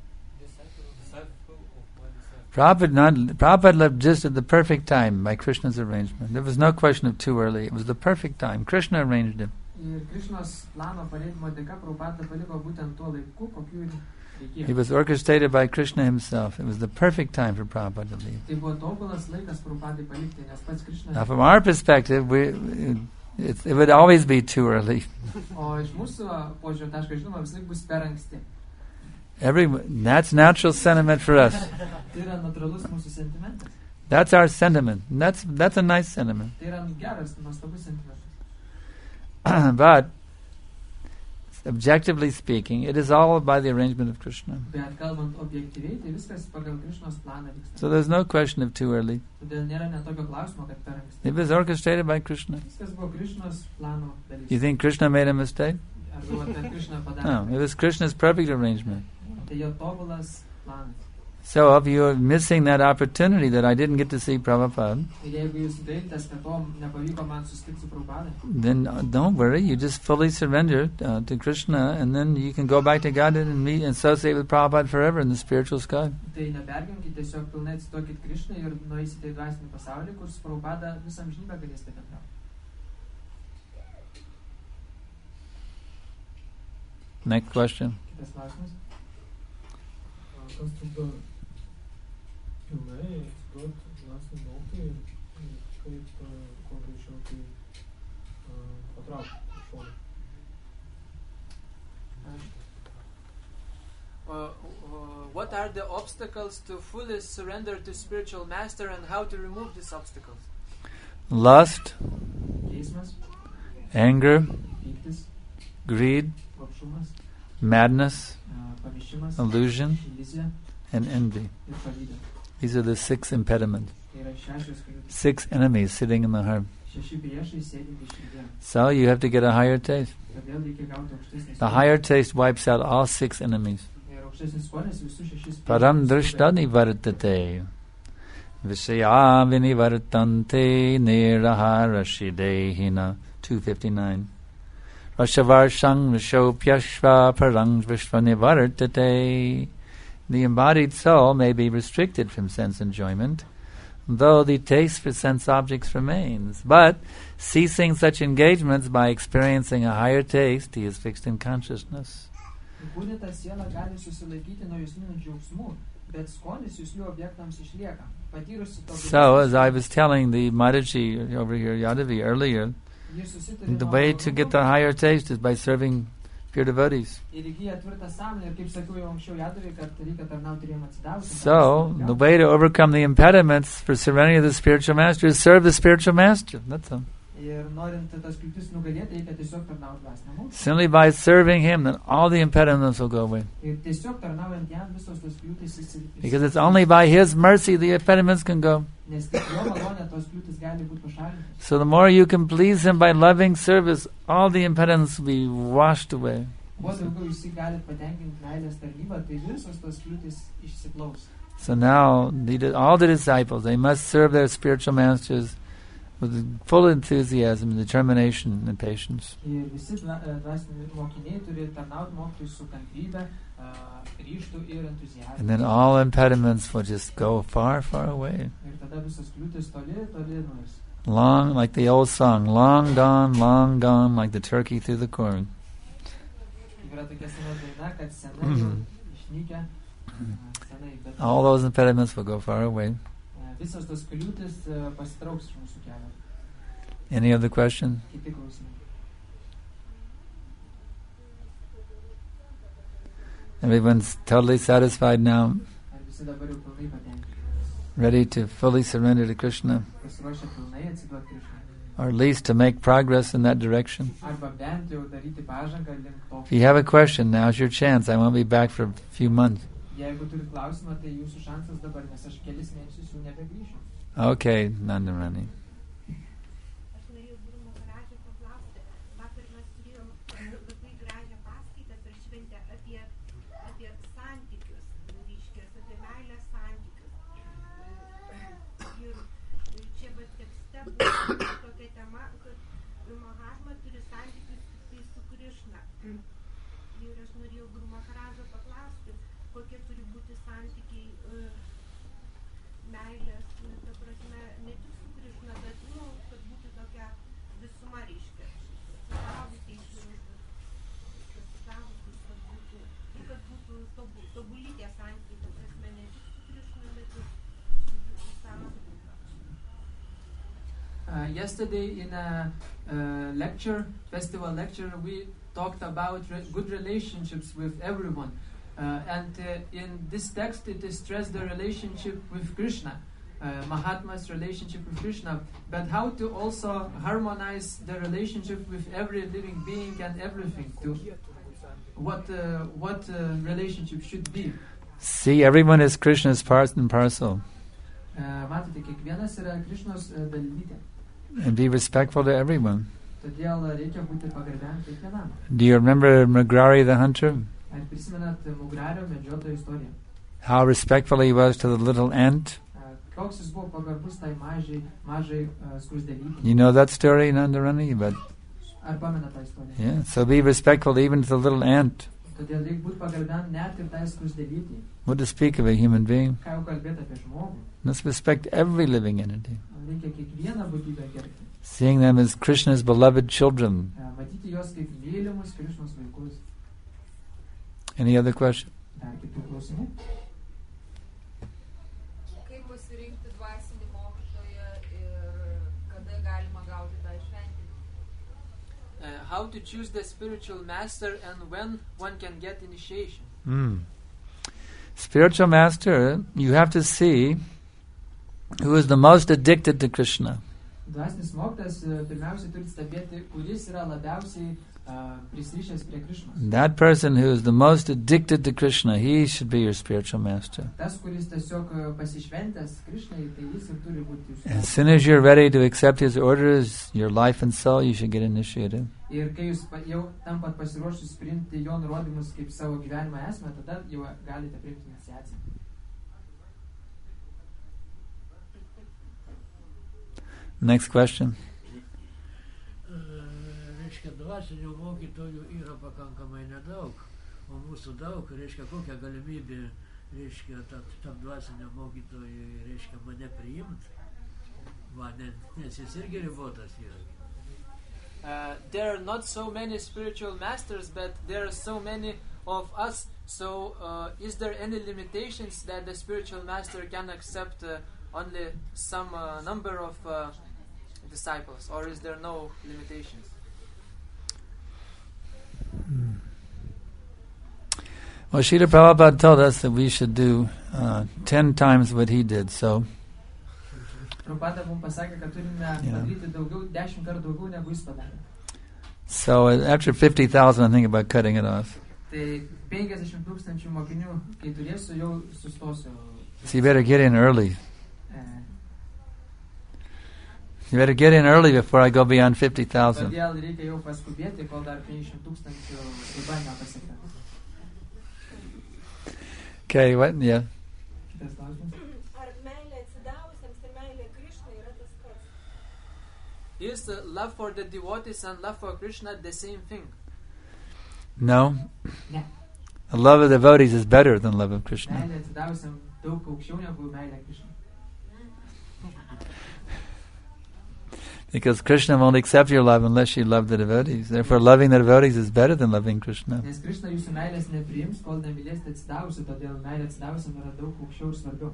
S2: Prabhupada, not, Prabhupada left just at the perfect time by Krishna's arrangement. There was no question of too early. It was the perfect time. Krishna arranged him.
S3: Ir Krišnos plano palėtimo dėka Prabhupada paliko būtent tuo laiku, kokiu ir reikėjo.
S2: He was orchestrated by Krishna himself. It was the perfect time for Prabhupada to leave.
S3: Tai buvo tobulas laikas Prabhupadai palikti, nes pats Krišna.
S2: Now, from our perspective, we, it, it would always be too early.
S3: O iš mūsų požiūrio taško, žinoma, visai bus per anksti.
S2: Every that's natural sentiment for us.
S3: Tai yra natūralus mūsų sentimentas.
S2: That's our sentiment. And that's that's a nice sentiment.
S3: Tai yra geras, nuostabus sentimentas.
S2: But objectively speaking, it is all by the arrangement of Krishna.
S3: Bet kalbant objektyviai, tai viskas pagal Krišnos planą vyksta.
S2: So there's no question of too early.
S3: Todėl nėra net tokio klausimo, kad per anksti.
S2: It was orchestrated by Krishna.
S3: Viskas buvo Krišnos plano dalis.
S2: You think Krishna made a mistake?
S3: Ar galvojat, kad Krišna padarė?
S2: No, it was Krishna's perfect arrangement.
S3: Tai jo tobulas planas.
S2: So if you're missing that opportunity that I didn't get to see Prabhupada,
S3: Tai jeigu jūs dailtės, kad to nepavyko man susitikti su Prabhupada,
S2: then uh, don't worry. You just fully surrender uh, to Krishna, and then you can go back to Godhead and meet and associate with Prabhupada forever in the spiritual sky.
S3: tai nepergyvenkite, tiesiog pilnai atsitokit Krišnai ir nueisite į dvasinį pasaulį, kur su Prabhupada visą amžinybę galėsite bendrauti.
S2: Next question.
S3: Kitas klausimas.
S10: Kas trukdo pilnai atsiduoti dvasiniam mokymui ir kaip kuo greičiau tai patraukti į šoną?
S4: Uh, uh, what are the obstacles to fully surrender to spiritual master and how to remove these obstacles?
S2: Lust,
S3: Geismas,
S2: anger,
S3: pyktis,
S2: greed,
S3: kruopštumas,
S2: madness,
S3: uh, pamišimas,
S2: illusion,
S3: iliuzija
S2: and envy.
S3: ir pavydas.
S2: These are the six impediments.
S3: Tai yra šešios kliūtys.
S2: Six enemies sitting in the heart.
S3: Šeši priešai sėdinti širdyje.
S2: So you have to get a higher taste.
S3: Todėl reikia gauti aukštesnį
S2: The higher taste wipes out all six enemies.
S3: Ir aukštesnis skonis visų šešis
S2: Param drishtani vartate. Vishaya vinivartante nirahara two fifty-nine. Rashavarshang vishopyashva parang vishvanivartate. The embodied soul may be restricted from sense enjoyment, though the taste for sense objects remains. But ceasing such engagements by experiencing a higher taste, he is fixed in consciousness.
S3: Įkūnyta siela gali susilaikyti nuo jusminių džiaugsmų, bet skonis juslių objektams išlieka. Patyrusi to
S2: So, as I was telling the Mataji over here, Yadavi, earlier, the way to get the higher taste is by serving pure devotees.
S3: ir įgyja tvirtą sąmonę, ir kaip sakiau jau anksčiau Jadavai, kad reikia tarnauti ir jiem atsidavusi.
S2: So, the way to overcome the impediments for surrendering to the spiritual master is serve the spiritual master. That's all.
S3: Ir norint tas kliūtis nugalėti, reikia tiesiog tarnauti dvasiniam mokymui.
S2: Simply by serving him, then all the impediments will go away.
S3: Ir tiesiog tarnaujant jam visos tos kliūtis išsi-
S2: Because it's only by his mercy the impediments can go.
S3: Nes tik jo malonė tos kliūtis gali būti pašalintos.
S2: So the more you can please him by loving service, all the impediments will be washed away.
S3: Kuo daugiau jūs galit patenkinti meilės tarnybą, tai visos tos kliūtis išsiplaus.
S2: So now, the, all the disciples, they must serve their spiritual masters with full enthusiasm, determination, and patience.
S3: Ir visi dva- e, dvasiniai mokiniai turi tarnauti mokytojui su kantrybe, uh, ryžtu ir entuziazmu.
S2: And then all impediments will just go far, far away.
S3: Ir tada visos kliūtis toli, toli nueis.
S2: Long, like the old song, long gone, long gone, like the turkey through the corn.
S3: Yra tokia sena daina, kad senai
S2: Mhm.
S3: išnykę, senai, bet
S2: All those impediments will go far away.
S3: visos tos kliūtis pasitrauks iš mūsų kelio.
S2: Any other question?
S3: Kiti klausimai.
S2: Everyone's totally satisfied now,
S3: Ar visi dabar jau pilnai patenkinti?
S2: ready to fully surrender to Krishna,
S3: Pasiruošę pilnai atsiduoti Krishnai?
S2: or at least to make progress in that direction.
S3: Arba bent jau daryti pažangą link to.
S2: If you have a question, now's your chance. I won't be back for a few months.
S3: Jeigu turit klausimą, tai jūsų šansas dabar, nes aš kelis mėnesius jau nebegrįšiu.
S2: Okay, Nandarani.
S5: Aš norėjau Guru Maharažą paklausti. Vakar mes turėjom labai gražią paskaitą per šventę apie, apie santykius, ryškės, apie meilės santykius. Ir čia va tekste buvo tokia tema, kad Mahatma turi santykius tiktai su Krishna. Ir aš norėjau Guru Maharažą paklausti, kokie turi būti santykiai e, meilės, ta prasme, ne tik su Krishna, bet, nu, kad būtų tokia visuma reiškia, susisavusiais ir susisavusiais, kad būtų, ir kad būtų tobu, tobuli tie santykiai, ta prasme, ne tik su Krishna, bet ir su visam.
S3: Uh, yesterday in a uh, lecture, festival lecture, we talked about re- good relationships with everyone. Uh, and uh, in this text it is stressed the relationship with Krishna, uh, Mahatma's relationship with Krishna, but how to also harmonize the relationship with every living being and everything, to what, uh, what uh, relationship should be.
S2: See, everyone is Krishna's part and parcel.
S3: Uh, matote, kiekvienas yra Krishnos uh, dalelytė.
S2: And be respectful to everyone.
S3: Todėl reikia būti pagarbiam kiekvienam.
S2: Do you remember Mugrari the hunter?
S3: Ar prisimenat Mugrario medžiotojo istoriją?
S2: How respectful he was to the little ant?
S3: Uh, Koks jis buvo pagarbus tai mažai, mažai uh, skruzdėlytei?
S2: You know that story, Nandarani? But
S3: Ar pamena tą istoriją?
S2: yeah, so be respectful even to the little ant.
S3: Todėl reikia būti pagarbiam net ir tai skruzdėlytei.
S2: What to speak of a human being?
S3: Ką jau kalbėti apie žmogų?
S2: Let's respect every living entity,
S3: Reikia kiekvieną būtybę gerbti.
S2: seeing them as Krishna's beloved children.
S3: Uh, Matyti juos kaip mylimus Krišnos vaikus.
S2: Any other question?
S3: Dar kitų klausimų?
S5: Kaip pasirinkti dvasinį mokytoją ir kada galima gauti tą šventimą?
S4: Uh, how to choose the spiritual master and when one can get initiation.
S2: Mm. Spiritual master, you have to see who is the most addicted to Krishna.
S3: Dvasinis mokytojas uh, pirmiausiai turi stebėti, kuris yra labiausiai uh, prisirišęs prie Krišnos.
S2: That person who is the most addicted to Krishna, he should be your spiritual master.
S3: Tas, kuris tiesiog uh, pasišventęs Krišnai, tai jis ir turi būti jūsų.
S2: As soon as you're ready to accept his orders, your life and soul, you should get initiated.
S3: Ir kai jūs pa- jau tampat pasiruošus priimti jo nurodymus kaip savo gyvenimo esmę, tada jau galite priimti iniciaciją.
S2: Next question.
S7: E, Reiškia, dvasinių mokytojų yra pakankamai nedaug, o mūsų daug, reiškia, kokia galimybė, reiškia, tarp ta dvasinio mokytojų, reiškia, mane priimti. Va, ne, nes jis irgi ribotas yra.
S4: Uh, there are not so many spiritual masters, but there are so many of us. So, uh, is there any limitations that the spiritual master can accept uh, only some uh, number of uh, disciples, or is there no limitations?
S2: Well, Srila Prabhupada told us that we should do uh, ten times what he did. So,
S3: Prabhupada mums pasakė, kad turime
S2: Yeah.
S3: padaryti daugiau, dešimt kartų daugiau negu jis padarė.
S2: so uh, after fifty thousand, I think about cutting it off.
S3: Tai penkiasdešimt tūkstančių mokinių, kai turėsiu, jau sustosiu.
S2: So you better get in early.
S3: E,
S2: You better get in early before I go beyond fifty thousand.
S3: Todėl reikia jau paskubėti, kol dar penkiasdešimt tūkstančių riba nepasiekta.
S2: Okay, what? Yeah.
S3: Kitas klausimas.
S5: Ar meilė atsidavusiems ir meilė Krišnai yra tas pats?
S4: Is uh, love for the devotees and love for Krishna the same thing?
S2: No.
S3: Ne.
S2: The love of devotees is better than love of Krishna.
S3: Meilė atsidavusiam daug aukščiau negu meilė Krišnai.
S2: Because Krishna won't accept your love unless you love the devotees. Therefore, loving the devotees is better than loving Krishna.
S3: Nes Krishna jūsų meilės nepriims, kol nemylėsite atsidavusi, todėl meilė atsidavusiam yra daug aukščiau ir svarbiau.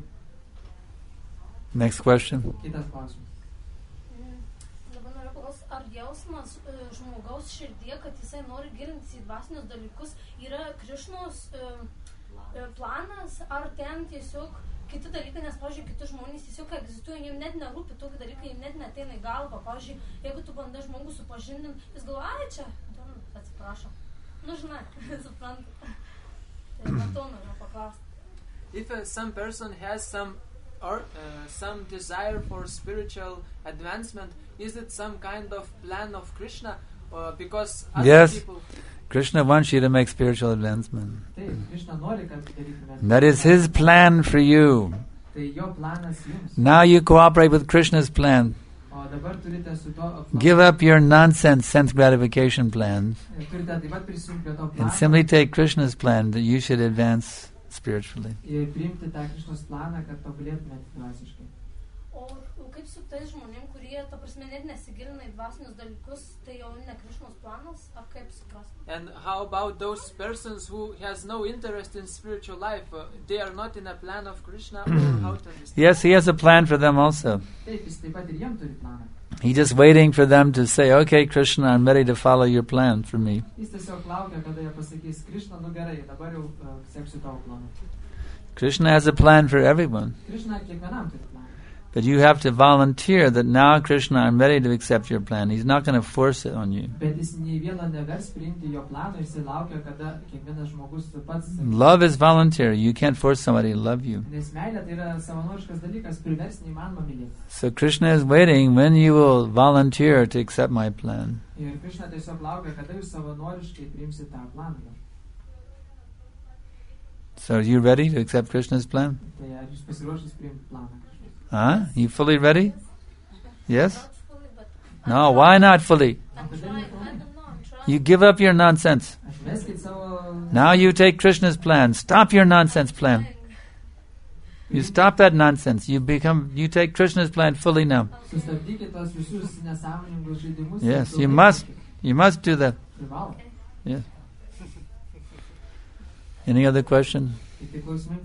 S2: Next question.
S3: Kitas klausimas.
S5: Dabar noriu paklausti, ar jausmas e, žmogaus širdie, kad jisai nori gilintis į dvasinius dalykus, yra Krišnos e, e, planas, ar ten tiesiog kiti dalykai, nes, pavyzdžiui, kiti žmonės tiesiog egzistuoja, jiems net nerūpi tokie dalykai, jiems net neteina į galvą. Pavyzdžiui, jeigu tu bandai žmogų supažindinti, jis galvoja, ai čia, atsiprašau. Nu, žinai, suprantu. Tai nuo to noriu paklausti.
S4: If uh, some person has some or uh, some desire for spiritual advancement, is it some kind of plan of Krishna? Uh, because other
S2: Yes.
S4: people...
S2: Krishna wants you to make spiritual advancement.
S3: Taip, Krishna nori, kad darytumėte.
S2: That is His plan for you.
S3: Tai jo planas jums.
S2: Now you cooperate with Krishna's plan.
S3: O dabar turite su to apla-
S2: Give up your nonsense sense gratification plans
S3: turite taip pat prisijungti prie to
S2: and
S3: plano
S2: simply take Krishna's plan that you should advance spiritually.
S3: ir priimti tą Krishnos planą, kad tobulėtumėte dvasiškai.
S5: O, o kaip su tais žmonėm, kurie, ta prasme, net nesigilina į dvasinius dalykus, tai jau ne Krišnos planas, ar kaip suprasti?
S4: And how about those persons who has no interest in spiritual life? Uh, they are not in a plan of Krishna, or how to understand?
S2: Yes, He has a plan for them also.
S3: Taip, jis taip pat ir jiem turi planą.
S2: He's just waiting for them to say, okay, Krishna, I'm ready to follow your plan for me.
S3: Jis tiesiog laukia, kada jie pasakys, Krishna, nu gerai, dabar jau uh, seksiu tavo planą.
S2: Krishna has a plan for everyone.
S3: Krishna kiekvienam turi planą.
S2: But you have to volunteer that now, Krishna, I'm ready to accept your plan. He's not going to force it on you.
S3: Bet jis nei vieno nevers priimti jo plano, jis laukia, kada kiekvienas žmogus pats sakys.
S2: Love is voluntary. You can't force somebody to love you.
S3: Nes meilė tai yra savanoriškas dalykas, priversti neįmanoma mylėti.
S2: So Krishna is waiting when you will volunteer to accept my plan.
S3: Ir Krishna tiesiog laukia, kada jūs savanoriškai priimsite tą planą.
S2: So are you ready to accept Krishna's plan?
S3: Tai ar jūs pasiruošęs priimti planą?
S2: Huh? You fully ready? Yes?
S5: Not fully, but
S2: No, why not fully?
S5: I'm trying, I don't know, I'm trying.
S2: You give up your nonsense.
S3: Atmeskit savo...
S2: Now you take Krishna's plan. Stop your nonsense plan. You stop that nonsense. You become, you take Krishna's plan fully now.
S3: Sustabdykit tos visus nesąmoningus žaidimus.
S2: Yes,
S3: ir
S2: you
S3: pilnai
S2: must,
S3: tikit.
S2: you must do that.
S3: Privalo.
S2: Yes. Any other question?
S3: Kiti klausimai?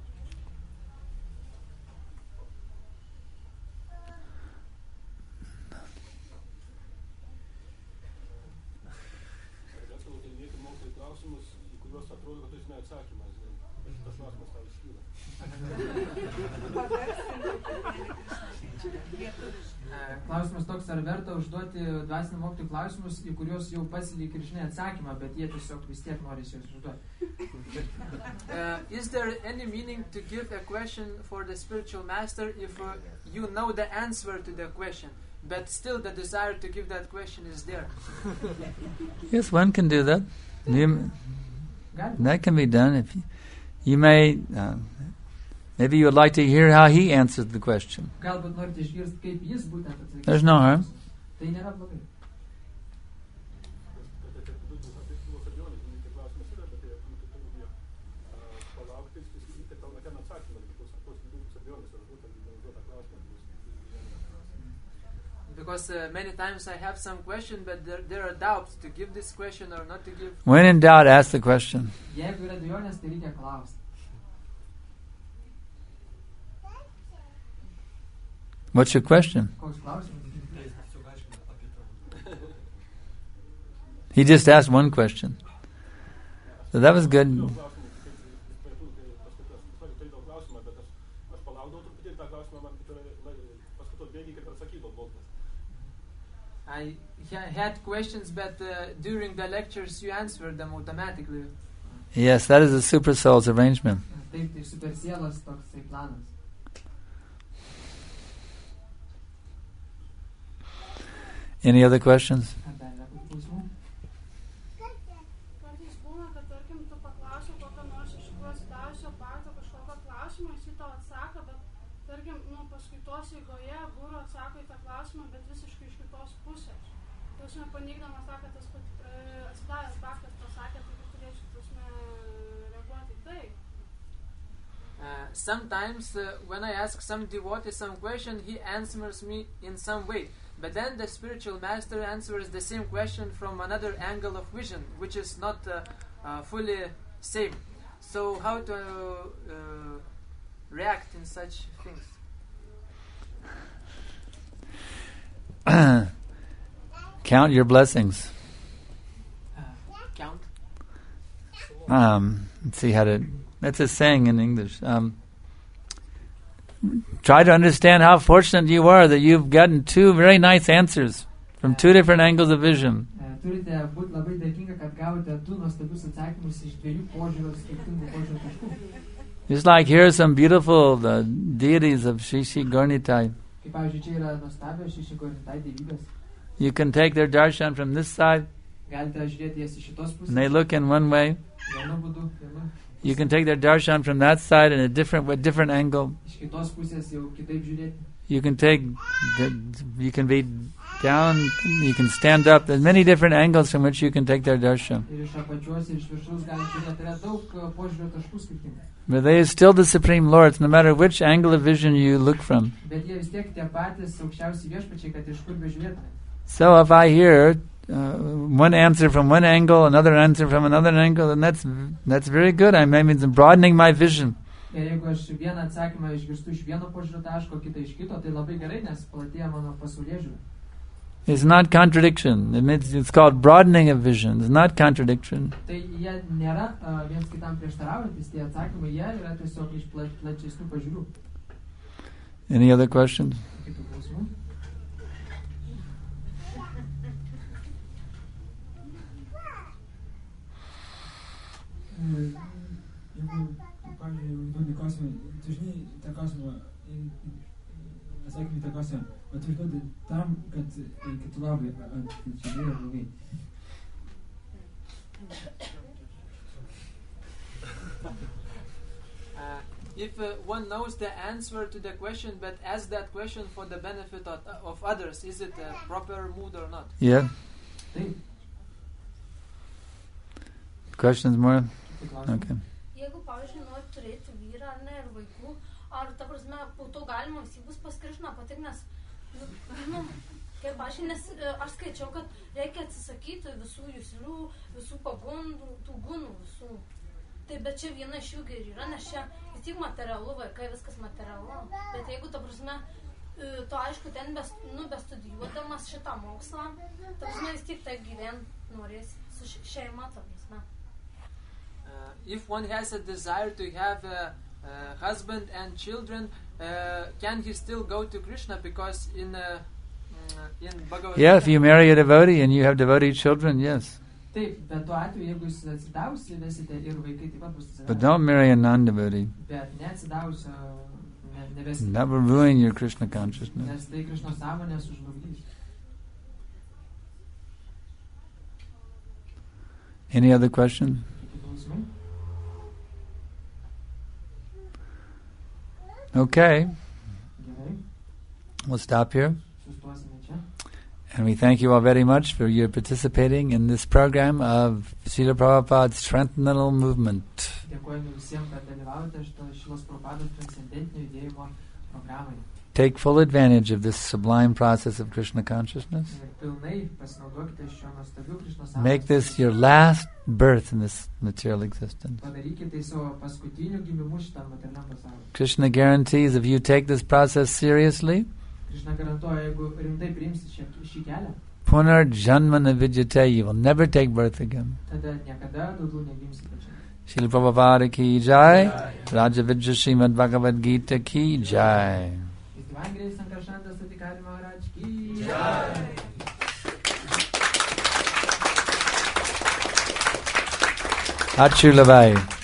S3: Klausimas toks, ar verta užduoti dvasinio mokytojų klausimus, į kuriuos jau pats lyg ir žinai atsakymą, bet jie tiesiog vis tiek norisi juos užduoti.
S4: Uh, is there any meaning to give a question for the spiritual master if uh, you know the answer to the question, but still the desire to give that question is there?
S2: Yes, one can do that. You,
S3: Gali?
S2: that can be done. If you, you may, uh, maybe you would like to hear how he answered the question.
S3: Galbūt norite išgirsti, kaip jis būtent atsakys.
S2: There's no harm.
S3: Tai nėra blogai.
S4: Because uh, many times I have some question, but there, there are doubts to give this question or not to give.
S2: When in doubt, ask the question.
S3: Jeigu yra abejonės, tai reikia klausti.
S2: What's your question?
S3: Koks klausimas?
S2: He just asked one question. So that was good.
S4: I ha- had questions, but uh, during the lectures you answered them automatically.
S2: Yes, that is the Super Soul's arrangement.
S3: Taip, tai super sielos toksai planas.
S2: Any other questions?
S3: Ar dar yra kokių klausimų?
S13: Kartais būna, kad tarkim tu paklausi kokio nors išklos dausio parto kažkokio klausimo, jis į tau atsako, bet tarkim, nu, paskaitos eigoje guru atsako į tą klausimą, bet visiškai iš kitos pusės. Tasme, paneigdamas tą, kad tas atsidavęs baktas pasakė, tai kaip turėčiau, tasme, reaguoti į tai.
S4: Uh, sometimes uh, when I ask some devotee some question, he answers me in some way. But then the spiritual master answers the same question from another angle of vision, which is not uh, uh, fully same. So how to uh, react in such things?
S2: Count your blessings.
S4: Uh, count?
S2: Um, let's see how to... That's a saying in English. Um, try to understand how fortunate you are that you've gotten two very nice answers from two different angles of vision.
S3: Turite būti labai dėkinga, kad gavote du nuostabius atsakymus iš dviejų požiūrių, skirtingų požiūrių taškų.
S2: Just like here are some beautiful the deities of Shishi Gornitai.
S3: Kaip pavyzdžiui, čia yra nuostabios Shishi Gornitai dievybės.
S2: You can take their darshan from this side.
S3: Galite žiūrėti jas iš šitos pusės.
S2: And they look in one way.
S3: Vienu būdu, vienu.
S2: You can take their darshan from that side in a different, with different angle.
S3: Iš kitos pusės jau kitaip žiūrėti.
S2: You can take, the, you can be down, you can stand up. There's many different angles from which you can take their darshan.
S3: Ir iš apačios ir iš viršaus galite žiūrėti. Yra daug požiūrių taškų skirtingų.
S2: But they are still the Supreme Lords, no matter which angle of vision you look from.
S3: Bet jie vis tiek tie patys aukščiausi viešpačiai, kad iš kur bežiūrėtume.
S2: So if I hear uh, one answer from one angle, another answer from another angle, then that's that's very good. I mean, it's broadening my vision.
S3: Ir jeigu aš vieną atsakymą išgirstu iš vieno požiūrio taško, kitą iš kito, tai labai gerai, nes platėja mano pasaulėžiūra.
S2: It's not contradiction. It means it's called broadening of vision. It's not contradiction.
S3: Tai jie nėra uh, viens kitam prieštaraujantis, tie atsakymai, jie yra tiesiog iš pla, plačesnių pažiūrų.
S2: Any other questions?
S3: Kitų klausimų?
S6: Jeigu, pavyzdžiui, užduodi klausimą, tu žinai tą klausimą, atsakymą į tą klausimą, bet tu užduodi tam, kad kitų labai, ar čia gerai ar blogai.
S4: Uh, if uh, one knows the answer to the question, but asks that question for the benefit of, of others, is it a proper mood or not?
S2: Yeah. Questions more? Okay.
S5: Jeigu, pavyzdžiui, nori turėti vyrą ar ne, ir vaikų, ar, ta prasme, po to galima visi bus pas Krišną patik, nes, nu, kaip aš, nes aš skaičiau, kad reikia atsisakyti visų juslių, visų pagundų, tų gunų, visų. Tai, bet čia viena iš jų ir yra, nes čia vis tik materialu, vaikai, viskas materialu. Bet jeigu, ta prasme, to aišku, ten best, nu, bestudijuodamas šitą mokslą, ta prasme, vis tik tai gyvent norės su šeima, ta prasme.
S4: Uh, if one has a desire to have a, a husband and children, uh, can he still go to Krishna? Because in uh, in Bhagavad Gita...
S2: Yeah, if you marry a devotee and you have devotee children, yes.
S3: Taip, bet tuo atveju, jeigu jūs atsidavusi, vesite ir vaikai taip pat bus atsidavusi.
S2: But don't marry a non-devotee.
S3: Bet neatsidavusi, nevesite.
S2: That will ruin your Krishna consciousness.
S3: Nes tai Krishna sąmonę sužlugdys.
S2: Any other question? Okay. We'll stop here. And we thank you all very much for your participating in this program of Srila Prabhupada's Transcendental Movement. Take full advantage of this sublime process of Krishna consciousness. Make this your last birth in this material existence. Krishna guarantees if you take this process seriously, Punar Janmana Vidyate, you will never take birth again. Srila Prabhupada ki jai, Raja Vidya Srimad Bhagavad Gita ki jai. Achula Bhai.